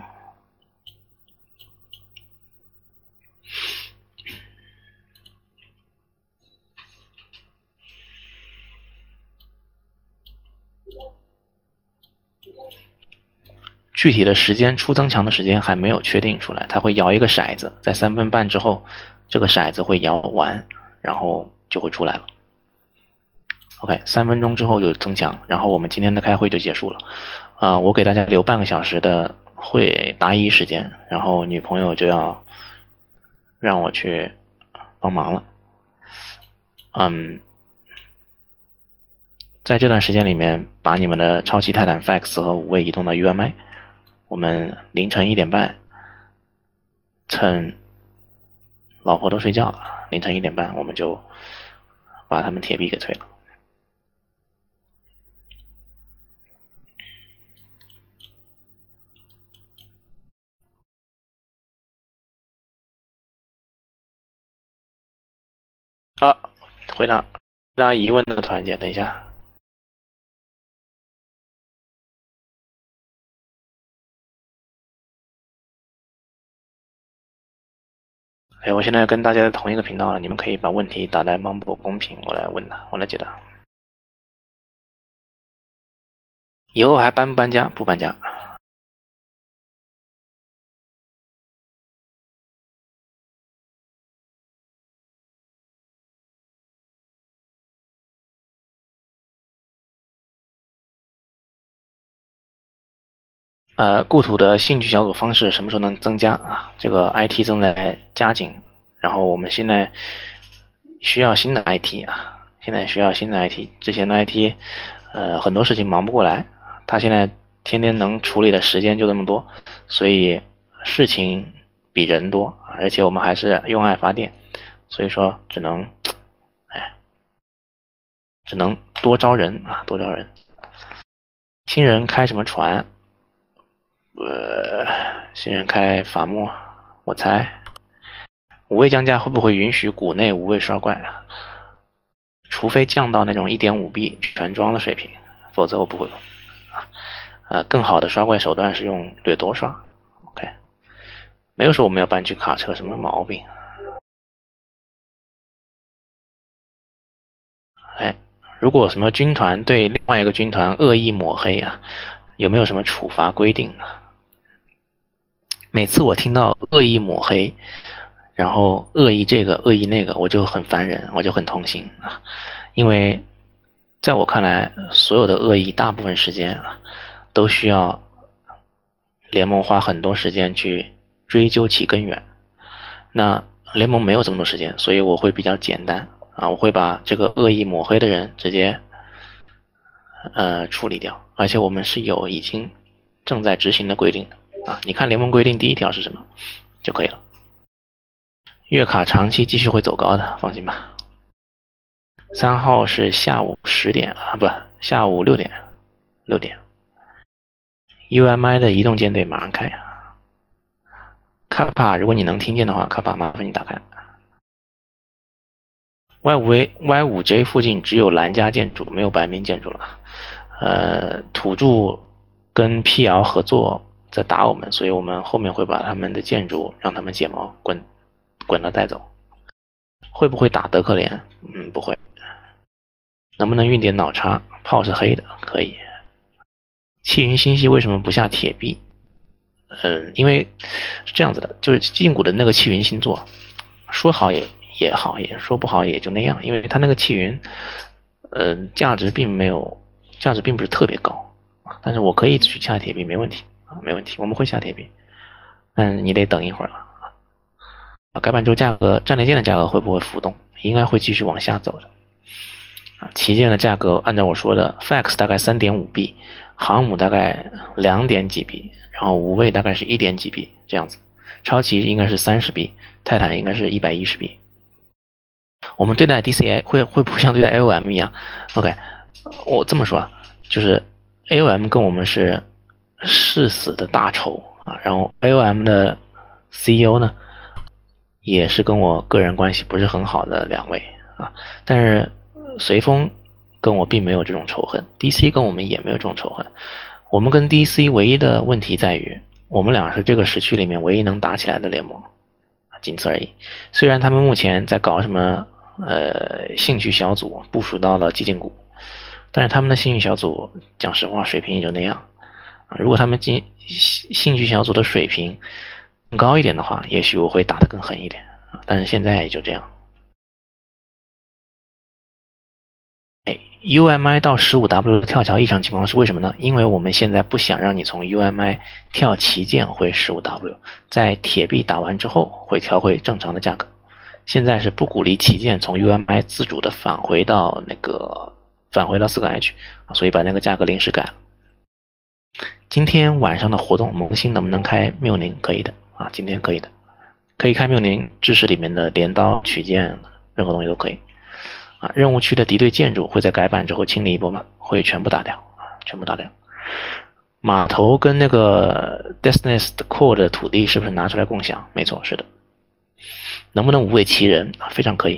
具体的时间出增强的时间还没有确定出来，它会摇一个骰子，在3分半之后，这个骰子会摇完，然后就会出来了。OK， 3分钟之后就增强，然后我们今天的开会就结束了。我给大家留半个小时的会答疑时间，然后女朋友就要让我去帮忙了。在这段时间里面，把你们的超级泰坦 Fax 和5位移动到 UMI。我们凌晨1点半，趁老婆都睡觉了，凌晨1点半我们就把他们铁币给退了。回答疑问的团结，等一下。我现在跟大家在同一个频道了，你们可以把问题打在芒果公屏，我来问他，我来解答。以后还搬不搬家？不搬家。故土的兴趣小组方式什么时候能增加啊？这个 IT 正在加紧，然后我们现在需要新的 IT 啊，现在需要新的 IT， 之前的 IT 很多事情忙不过来，他现在天天能处理的时间就这么多，所以事情比人多，而且我们还是用爱发电，所以说只能多招人啊，多招人。新人开什么船？新人开法墨，我猜。5位降价会不会允许股内无位刷怪啊？除非降到那种 1.5B 全装的水平，否则我不会。更好的刷怪手段是用掠夺刷。OK， 没有说我们要搬去卡车，什么毛病？如果什么军团对另外一个军团恶意抹黑啊，有没有什么处罚规定啊？每次我听到恶意抹黑，然后恶意这个恶意那个，我就很烦人，我就很痛心啊，因为在我看来，所有的恶意大部分时间都需要联盟花很多时间去追究其根源。那联盟没有这么多时间，所以我会比较简单啊，我会把这个恶意抹黑的人直接处理掉，而且我们是有已经正在执行的规定的啊。你看联盟规定第1条是什么就可以了。月卡长期继续会走高的，放心吧。3号是下午10点啊，不，下午6点，6点。UMI 的移动舰队马上开。卡帕，如果你能听见的话，卡帕麻烦你打开。Y5J 附近只有蓝家建筑，没有白名建筑了。土著跟 PL 合作在打我们，所以我们后面会把他们的建筑让他们解毛，滚了带走。会不会打德克联？不会。能不能运点脑叉？炮是黑的，可以。气云星系为什么不下铁币？因为是这样子的，就是禁锢的那个气云星座，说好也好，也说不好也就那样，因为它那个气云，价值并不是特别高，但是我可以去下铁币，没问题，没问题，我们会下铁币，你得等一会儿了。改版之后战列舰的价格会不会浮动？应该会继续往下走的。旗舰的价格按照我说的 ，Fax 大概3.5B， 航母大概2点几 B， 然后5位大概是1点几 B 这样子，超旗应该是30B， 泰坦应该是110B。我们对待 DCA 会不会像对待 AOM 一样 ？OK， 我这么说就是 AOM 跟我们是誓死的大仇啊，然后 AOM 的 CEO 呢，也是跟我个人关系不是很好的2位啊，但是随风跟我并没有这种仇恨 ，DC 跟我们也没有这种仇恨。我们跟 DC 唯一的问题在于，我们俩是这个时区里面唯一能打起来的联盟，仅此而已。虽然他们目前在搞什么兴趣小组，部署到了基金股，但是他们的兴趣小组讲实话水平也就那样。如果他们兴趣小组的水平更高一点的话，也许我会打得更狠一点，但是现在也就这样。UMI 到 15W 的跳桥异常情况是为什么呢？因为我们现在不想让你从 UMI 跳旗舰回 15W， 在铁币打完之后会调回正常的价格。现在是不鼓励旗舰从 UMI 自主的返回到4个 H， 所以把那个价格临时改了。今天晚上的活动，萌新能不能开缪宁？可以的啊，今天可以的，可以开缪宁知识里面的镰刀、曲剑，任何东西都可以。任务区的敌对建筑会在改版之后清理一波吗？会全部打掉，全部打掉。码头跟那个 Destiny's Core 的土地是不是拿出来共享？没错，是的。能不能无畏其人？非常可以。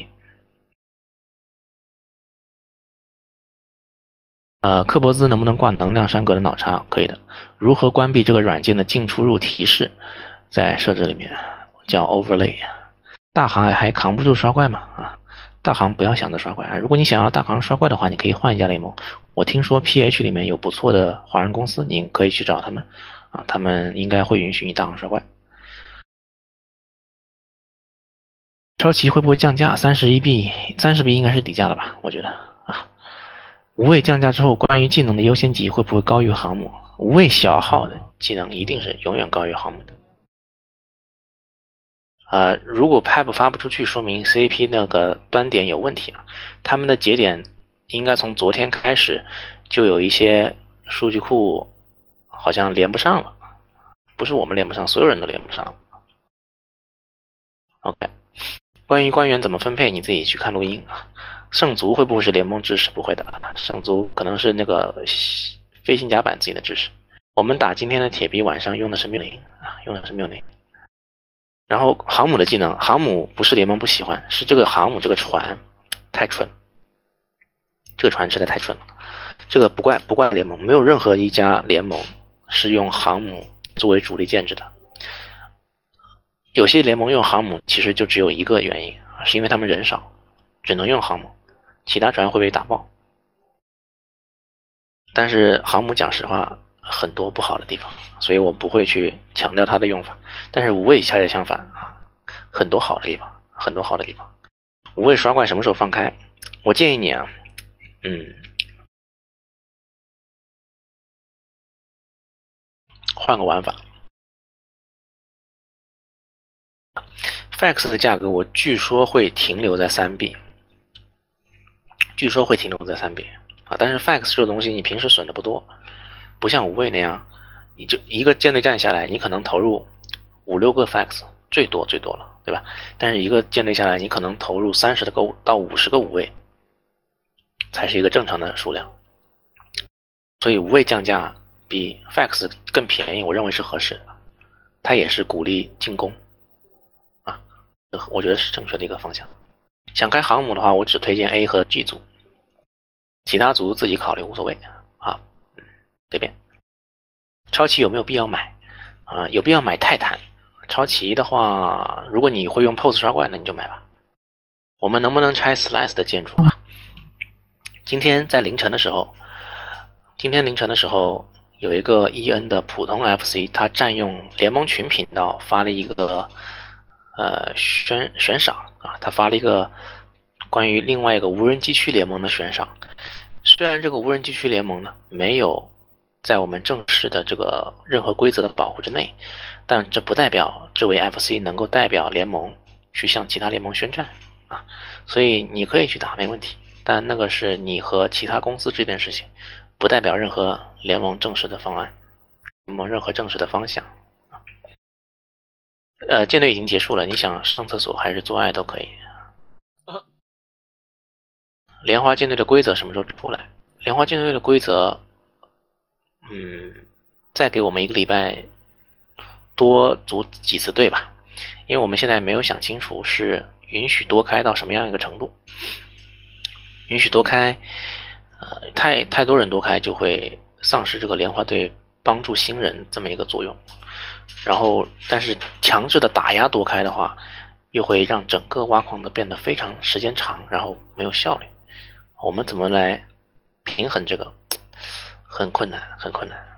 科博兹能不能挂能量山格的脑叉？可以的。如何关闭这个软件的进出入提示？在设置里面叫 Overlay。大行还扛不住刷怪吗？大行不要想着刷怪，如果你想要大行刷怪的话，你可以换一家联盟。我听说 PH 里面有不错的华人公司，你可以去找他们他们应该会允许你大行刷怪。超奇会不会降价？30币应该是底价了吧？我觉得无畏降价之后，关于技能的优先级会不会高于航母？无畏小号的技能一定是永远高于航母的。如果 PAP 发不出去，说明 CAP 那个端点有问题啊。他们的节点应该从昨天开始就有一些数据库好像连不上了，不是我们连不上，所有人都连不上。OK， 关于官员怎么分配，你自己去看录音啊。圣族会不会是联盟知识？不会的，圣族可能是那个飞行甲板自己的知识。我们打今天的铁臂晚上用的是缪宁用的是缪宁。然后航母的技能，航母不是联盟不喜欢，是这个航母这个船太蠢，这个船实在太蠢了。这个不怪联盟，没有任何一家联盟是用航母作为主力建制的。有些联盟用航母其实就只有一个原因，是因为他们人少，只能用航母，其他船会被打爆。但是航母讲实话很多不好的地方，所以我不会去强调它的用法。但是无畏恰恰相反很多好的地方，很多好的地方。无畏刷怪什么时候放开？我建议你换个玩法。Fax 的价格我据说会停留在3币，据说会停留在3币但是 Fax 这个东西你平时损的不多，不像无畏那样，你就一个舰队战下来，你可能投入5-6个 Fax， 最多了，对吧？但是一个舰队下来，你可能投入30个到50个无畏，才是一个正常的数量。所以无畏降价比 Fax 更便宜，我认为是合适的。它也是鼓励进攻我觉得是正确的一个方向。想开航母的话，我只推荐 A 和 G 组，其他组自己考虑无所谓随便。超奇有没有必要买有必要买泰坦。超奇的话，如果你会用 POS 刷怪，那你就买吧。我们能不能拆 Slice 的建筑今天凌晨的时候有一个 EN 的普通 FC， 他占用联盟群频道发了一个悬赏他发了一个关于另外一个无人机区联盟的悬赏。虽然这个无人机区联盟呢没有在我们正式的这个任何规则的保护之内，但这不代表这位 FC 能够代表联盟去向其他联盟宣战所以你可以去打没问题，但那个是你和其他公司这件事情，不代表任何联盟正式的方案，联盟任何正式的方向舰队已经结束了，你想上厕所还是做爱都可以。莲花舰队的规则什么时候出来？莲花舰队的规则再给我们1个礼拜多组几次队吧，因为我们现在没有想清楚是允许多开到什么样一个程度。允许多开太多人多开就会丧失这个莲花队帮助新人这么一个作用。然后，但是强制的打压多开的话，又会让整个挖矿的变得非常时间长，然后没有效率。我们怎么来平衡这个？很困难，很困难。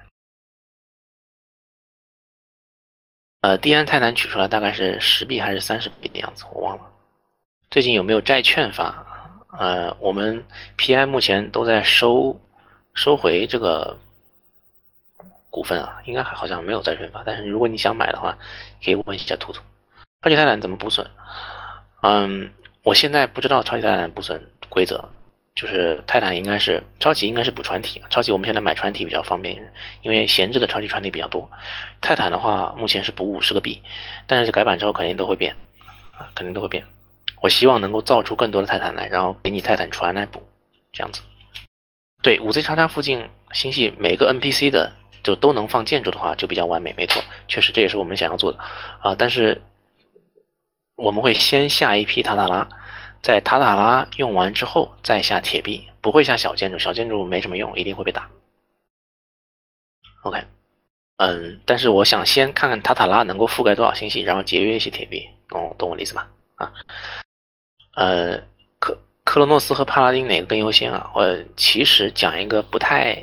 帝安泰坦取出来大概是10币还是30币的样子，我忘了。最近有没有债券发？我们 PI 目前都在收回这个股份啊，应该好像没有债券发。但是如果你想买的话，可以问一下图图。超级泰坦怎么补损？我现在不知道超级泰坦补损规则，就是泰坦应该是超级应该是补船体，超级我们现在买船体比较方便，因为闲置的超级船体比较多。泰坦的话目前是补50个币，但是改版之后肯定都会变，肯定都会变。我希望能够造出更多的泰坦来，然后给你泰坦船来补，这样子。对，5C 叉叉附近星系每个 NPC 的就都能放建筑的话，就比较完美，没错，确实这也是我们想要做的但是我们会先下一批塔塔拉，在塔塔拉用完之后再下铁币，不会下小建筑，小建筑没什么用，一定会被打。OK，但是我想先看看塔塔拉能够覆盖多少星系，然后节约一些铁币，懂我的意思吧？克罗诺斯和帕拉丁哪个更优先啊？我其实讲一个不太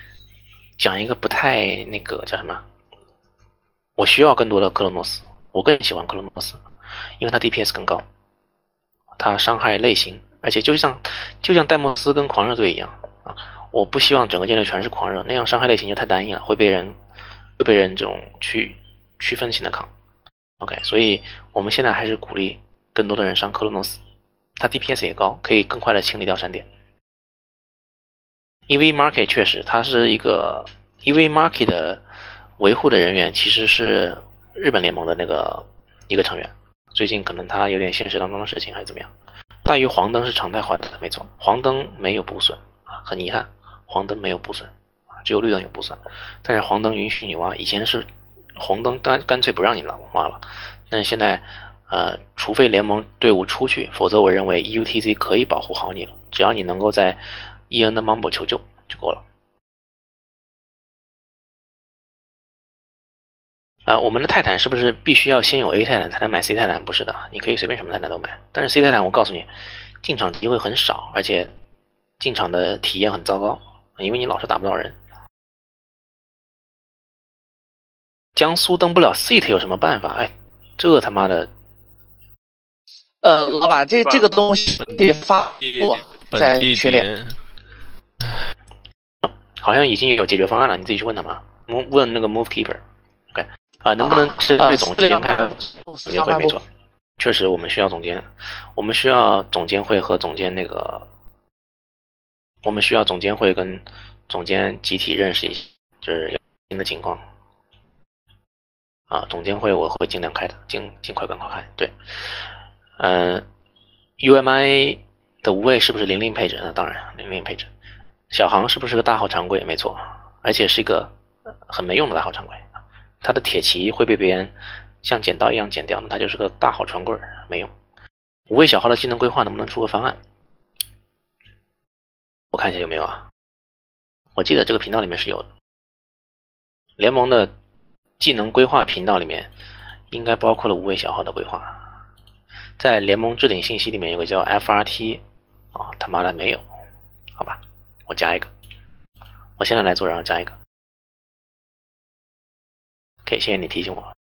那个叫什么？我需要更多的克罗诺斯，我更喜欢克罗诺斯，因为它 DPS 更高，它伤害类型，而且就像戴莫斯跟狂热队一样啊，我不希望整个舰队全是狂热，那样伤害类型就太单一了，会被人这种区分性的扛。OK， 所以我们现在还是鼓励更多的人上克罗诺斯，它 DPS 也高，可以更快的清理掉闪点。EV Market 确实，它是一个 EV Market 的维护的人员，其实是日本联盟的那个一个成员。最近可能他有点现实当中的事情还是怎么样。大于黄灯是常态化的，没错，黄灯没有补损啊，很遗憾，黄灯没有补损，只有绿灯有补损。但是黄灯允许你挖，以前是红灯干脆不让你挖了，但是现在除非联盟队伍出去，否则我认为 EUTZ 可以保护好你了，只要你能够在EN 的 Mumble 求救就够了。我们的泰坦是不是必须要先有 A 泰坦才能买 C 泰坦？不是的，你可以随便什么泰坦都买。但是 C 泰坦我告诉你，进场机会很少，而且进场的体验很糟糕，因为你老是打不到人。江苏登不了 Seat 有什么办法？哎，这他妈的！ 老板，这个东西得发布在群里。 好像已经有解决方案了，你自己去问他们。问那个 Move Keeper。OK，能不能是对总监开总监会？没错，确实我们需要总监，我们需要总监会和总监那个，我们需要总监会跟总监集体认识一下，就是新的情况。总监会我会尽量开的，尽快赶快开。对，UMI 的无畏是不是00配置？那当然00配置。小航是不是个大号长柜？没错，而且是一个很没用的大号长柜。它的铁骑会被别人像剪刀一样剪掉，那它就是个大号船柜，没用。无畏小号的技能规划能不能出个方案？我看一下有没有啊？我记得这个频道里面是有的。联盟的技能规划频道里面应该包括了无畏小号的规划。在联盟置顶信息里面有个叫 FRT，他妈的没有，好吧，我加一个。我现在来做，然后加一个。OK， 谢谢你提醒我。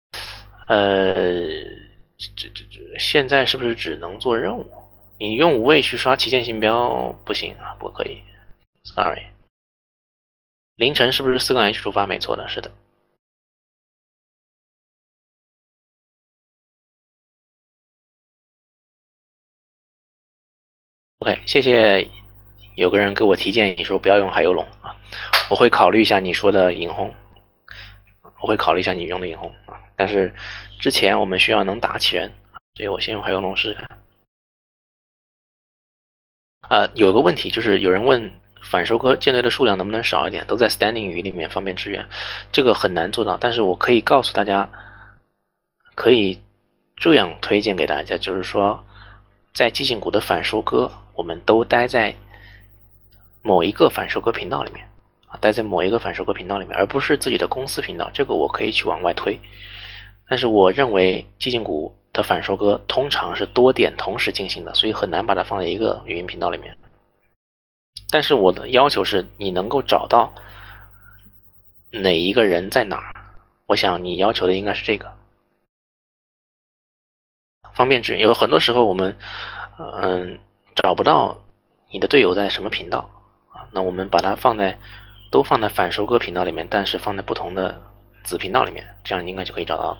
现在是不是只能做任务？你用无畏去刷旗舰信标不行啊，不可以。Sorry。凌晨是不是4个 H 出发？没错的，是的。OK， 谢谢。有个人给我提建议说不要用海游龙啊，我会考虑一下你说的银红，我会考虑一下你用的银红啊。但是之前我们需要能打起人，所以我先用海游龙试试看。有个问题就是有人问反收割舰队的数量能不能少一点，都在 standing 语里面方便支援，这个很难做到。但是我可以告诉大家，可以这样推荐给大家，就是说在寂静谷的反收割，我们都待在某一个反收割频道里面待在某一个反收割频道里面，而不是自己的公司频道，这个我可以去往外推。但是我认为基金股的反收割通常是多点同时进行的，所以很难把它放在一个语音频道里面。但是我的要求是你能够找到哪一个人在哪儿，我想你要求的应该是这个。方便指有很多时候我们找不到你的队友在什么频道那我们把它都放在反收割频道里面，但是放在不同的子频道里面，这样你应该就可以找到。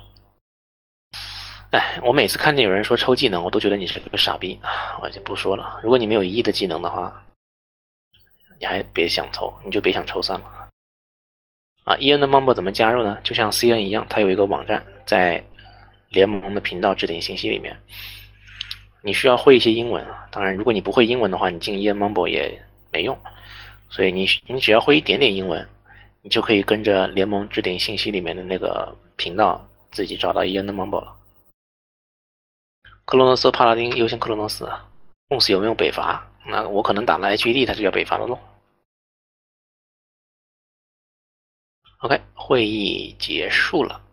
我每次看见有人说抽技能，我都觉得你是个傻逼，我就不说了。如果你没有1亿的技能的话，你还别想抽，你就别想抽算了。EN 的 Mumble 怎么加入呢？就像 CN 一样，它有一个网站，在联盟的频道置顶信息里面，你需要会一些英文当然，如果你不会英文的话，你进 EN Mumble 也没用。所以你只要会一点点英文，你就可以跟着联盟置顶信息里面的那个频道自己找到 EN 的 Mumble 了。克罗诺斯帕拉丁优先克罗诺斯梦死有没有北伐？那我可能打了 HED 它就要北伐了咯。OK， 会议结束了。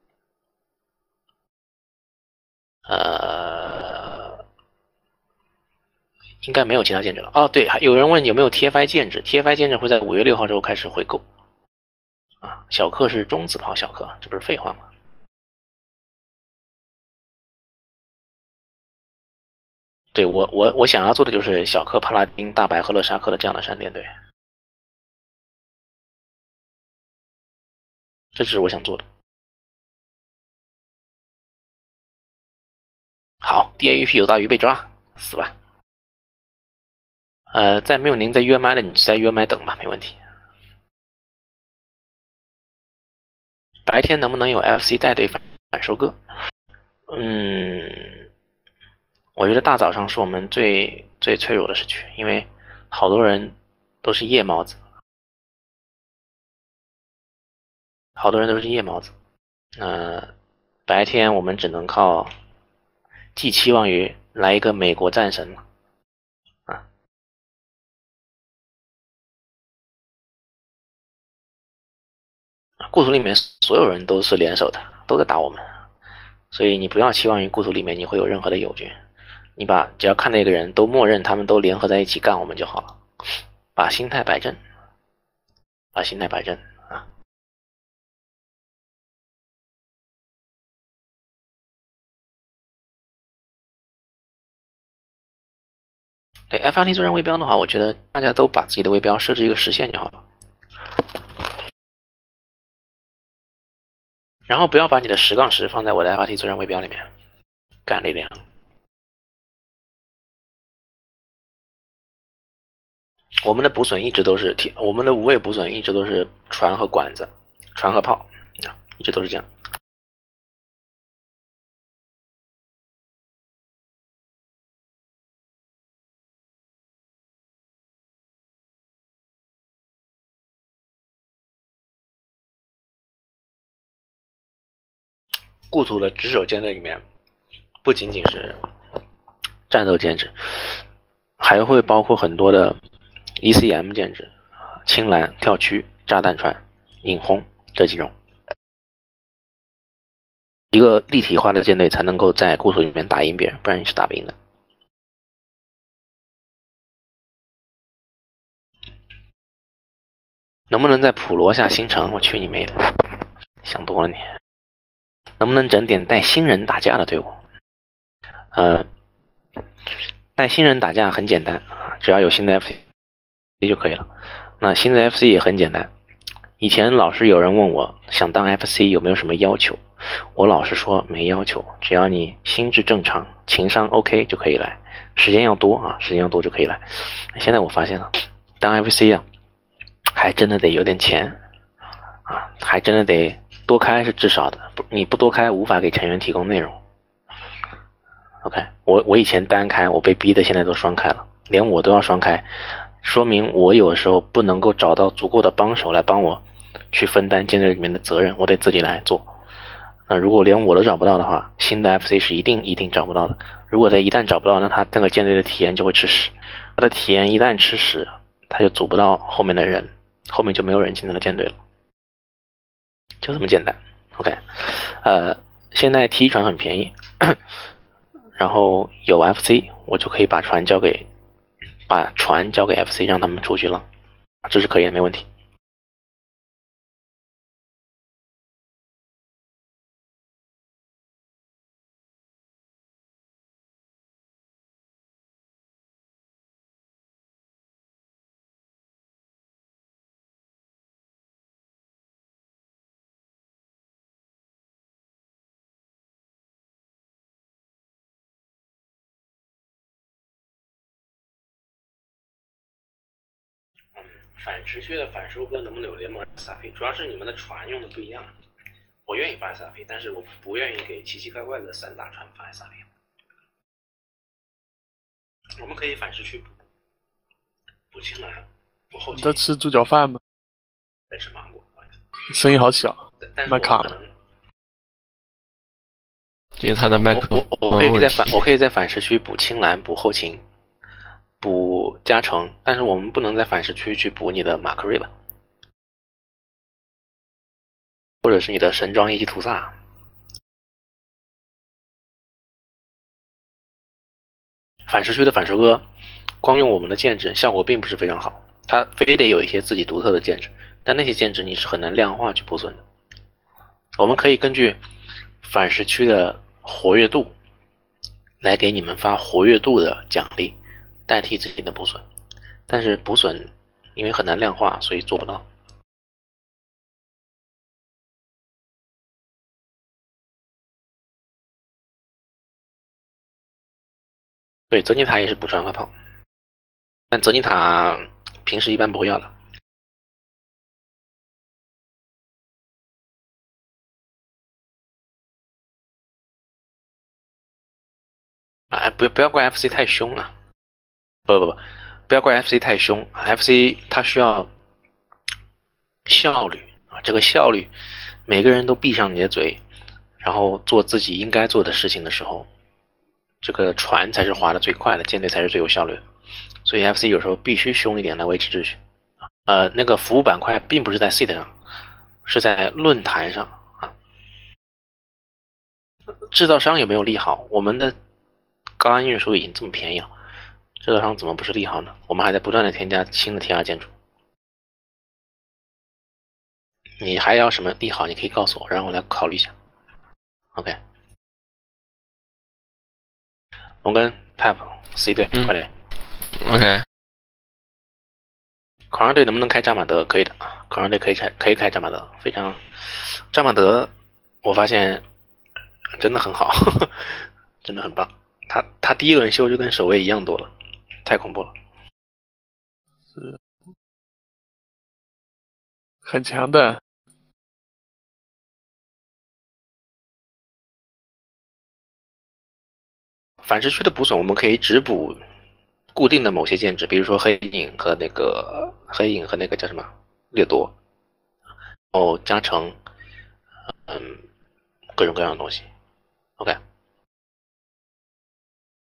应该没有其他建制了。对，有人问有没有 TFI 建制 ，TFI 建制会在5月6号之后开始回购。小克是中子炮小克，这不是废话吗？对，我想要做的就是小克、帕拉丁、大白和勒沙克的这样的闪电队，这是我想做的。好 ，DAUP 有大鱼被抓，死吧。在没有您在 UMI 的，你在 UMI 等吧，没问题。白天能不能有 FC 带队反收割？我觉得大早上是我们最脆弱的时区，因为好多人都是夜猫子，白天我们只能靠寄期望于来一个美国战神故土里面所有人都是联手的，都在打我们，所以你不要期望于故土里面你会有任何的友军，你只要看那个人都默认他们都联合在一起干我们就好了，把心态摆正对 FRT 作战位标的话，我觉得大家都把自己的位标设置一个实现就好了，然后不要把你的10-10放在我的 FRT 作战位标里面，干力量。我们的补损一直都是我们的无畏补损一直都是船和管子，船和炮一直都是这样。故土的值守舰队里面，不仅仅是战斗舰制，还会包括很多的 ECM 舰制，青蓝、跳区、炸弹船、引轰这几种。一个立体化的舰队才能够在故土里面打赢别人，不然你是打不赢的。能不能在普罗下新城？我去你妹的！想多了你。能不能整点带新人打架的队伍？带新人打架很简单，只要有新的 FC 就可以了。那新的 FC 也很简单。以前老是有人问我想当 FC 有没有什么要求，我老是说没要求，只要你心智正常，情商 OK 就可以来，时间要多就可以来。现在我发现了，当 FC 还真的得有点钱还真的得多开是至少的，你不多开无法给成员提供内容。OK， 我以前单开，我被逼的现在都双开了，连我都要双开，说明我有的时候不能够找到足够的帮手来帮我去分担舰队里面的责任，我得自己来做。那如果连我都找不到的话，新的 FC 是一定找不到的。如果他一旦找不到，那他这个舰队的体验就会吃屎，他的体验一旦吃屎， 他就组不到后面的人，后面就没有人进那个舰队了，就这么简单。OK， 现在 T 船很便宜，然后有 FC， 我就可以把船交给 FC， 让他们出去了，这是可以的，没问题。反持续的反收割能不能有联盟 SRP？ 主要是你们的船用的不一样。我愿意发 SRP， 但是我不愿意给奇奇怪怪的3大船发 SRP。我们可以反时区补进来，补后期。 你在吃猪脚饭吗？ 在吃芒果， 声音好小， 麦卡了。 因为他的麦克风我可以在反时区补青蓝，补后勤，补加成，但是我们不能在反时区去补你的马克瑞吧，或者是你的神装一级屠萨。反时区的反收割，光用我们的建制效果并不是非常好，它非得有一些自己独特的建制，但那些建制你是很难量化去补损的。我们可以根据反时区的活跃度来给你们发活跃度的奖励，代替自己的补损，但是补损因为很难量化，所以做不到。对，泽尼塔也是补船发炮，但泽尼塔平时一般不会要的。不要怪 FC 太凶了，不要怪 FC 太凶 ，FC 它需要效率啊，这个效率，每个人都闭上你的嘴，然后做自己应该做的事情的时候，这个船才是划的最快的，舰队才是最有效率的。所以 FC 有时候必须凶一点来维持秩序。那个服务板块并不是在 seat 上，是在论坛上啊。制造商有没有利好？我们的高安运输已经这么便宜了，制造商怎么不是利好呢？我们还在不断的添加新的 TR 建筑。你还要什么利好？你可以告诉我，让我来考虑一下。OK。龙根 Pep C 队，快点。 OK。 考上队能不能开扎马德？可以的，考上队可以开扎马德，非常扎马德，我发现真的很好，真的很棒。他第一轮修就跟守卫一样多了，太恐怖了。 是很强的。 反时区的补损，我们可以只补固定的某些建制，比如说黑影和那个叫什么掠夺，加成，各种各样的东西。OK。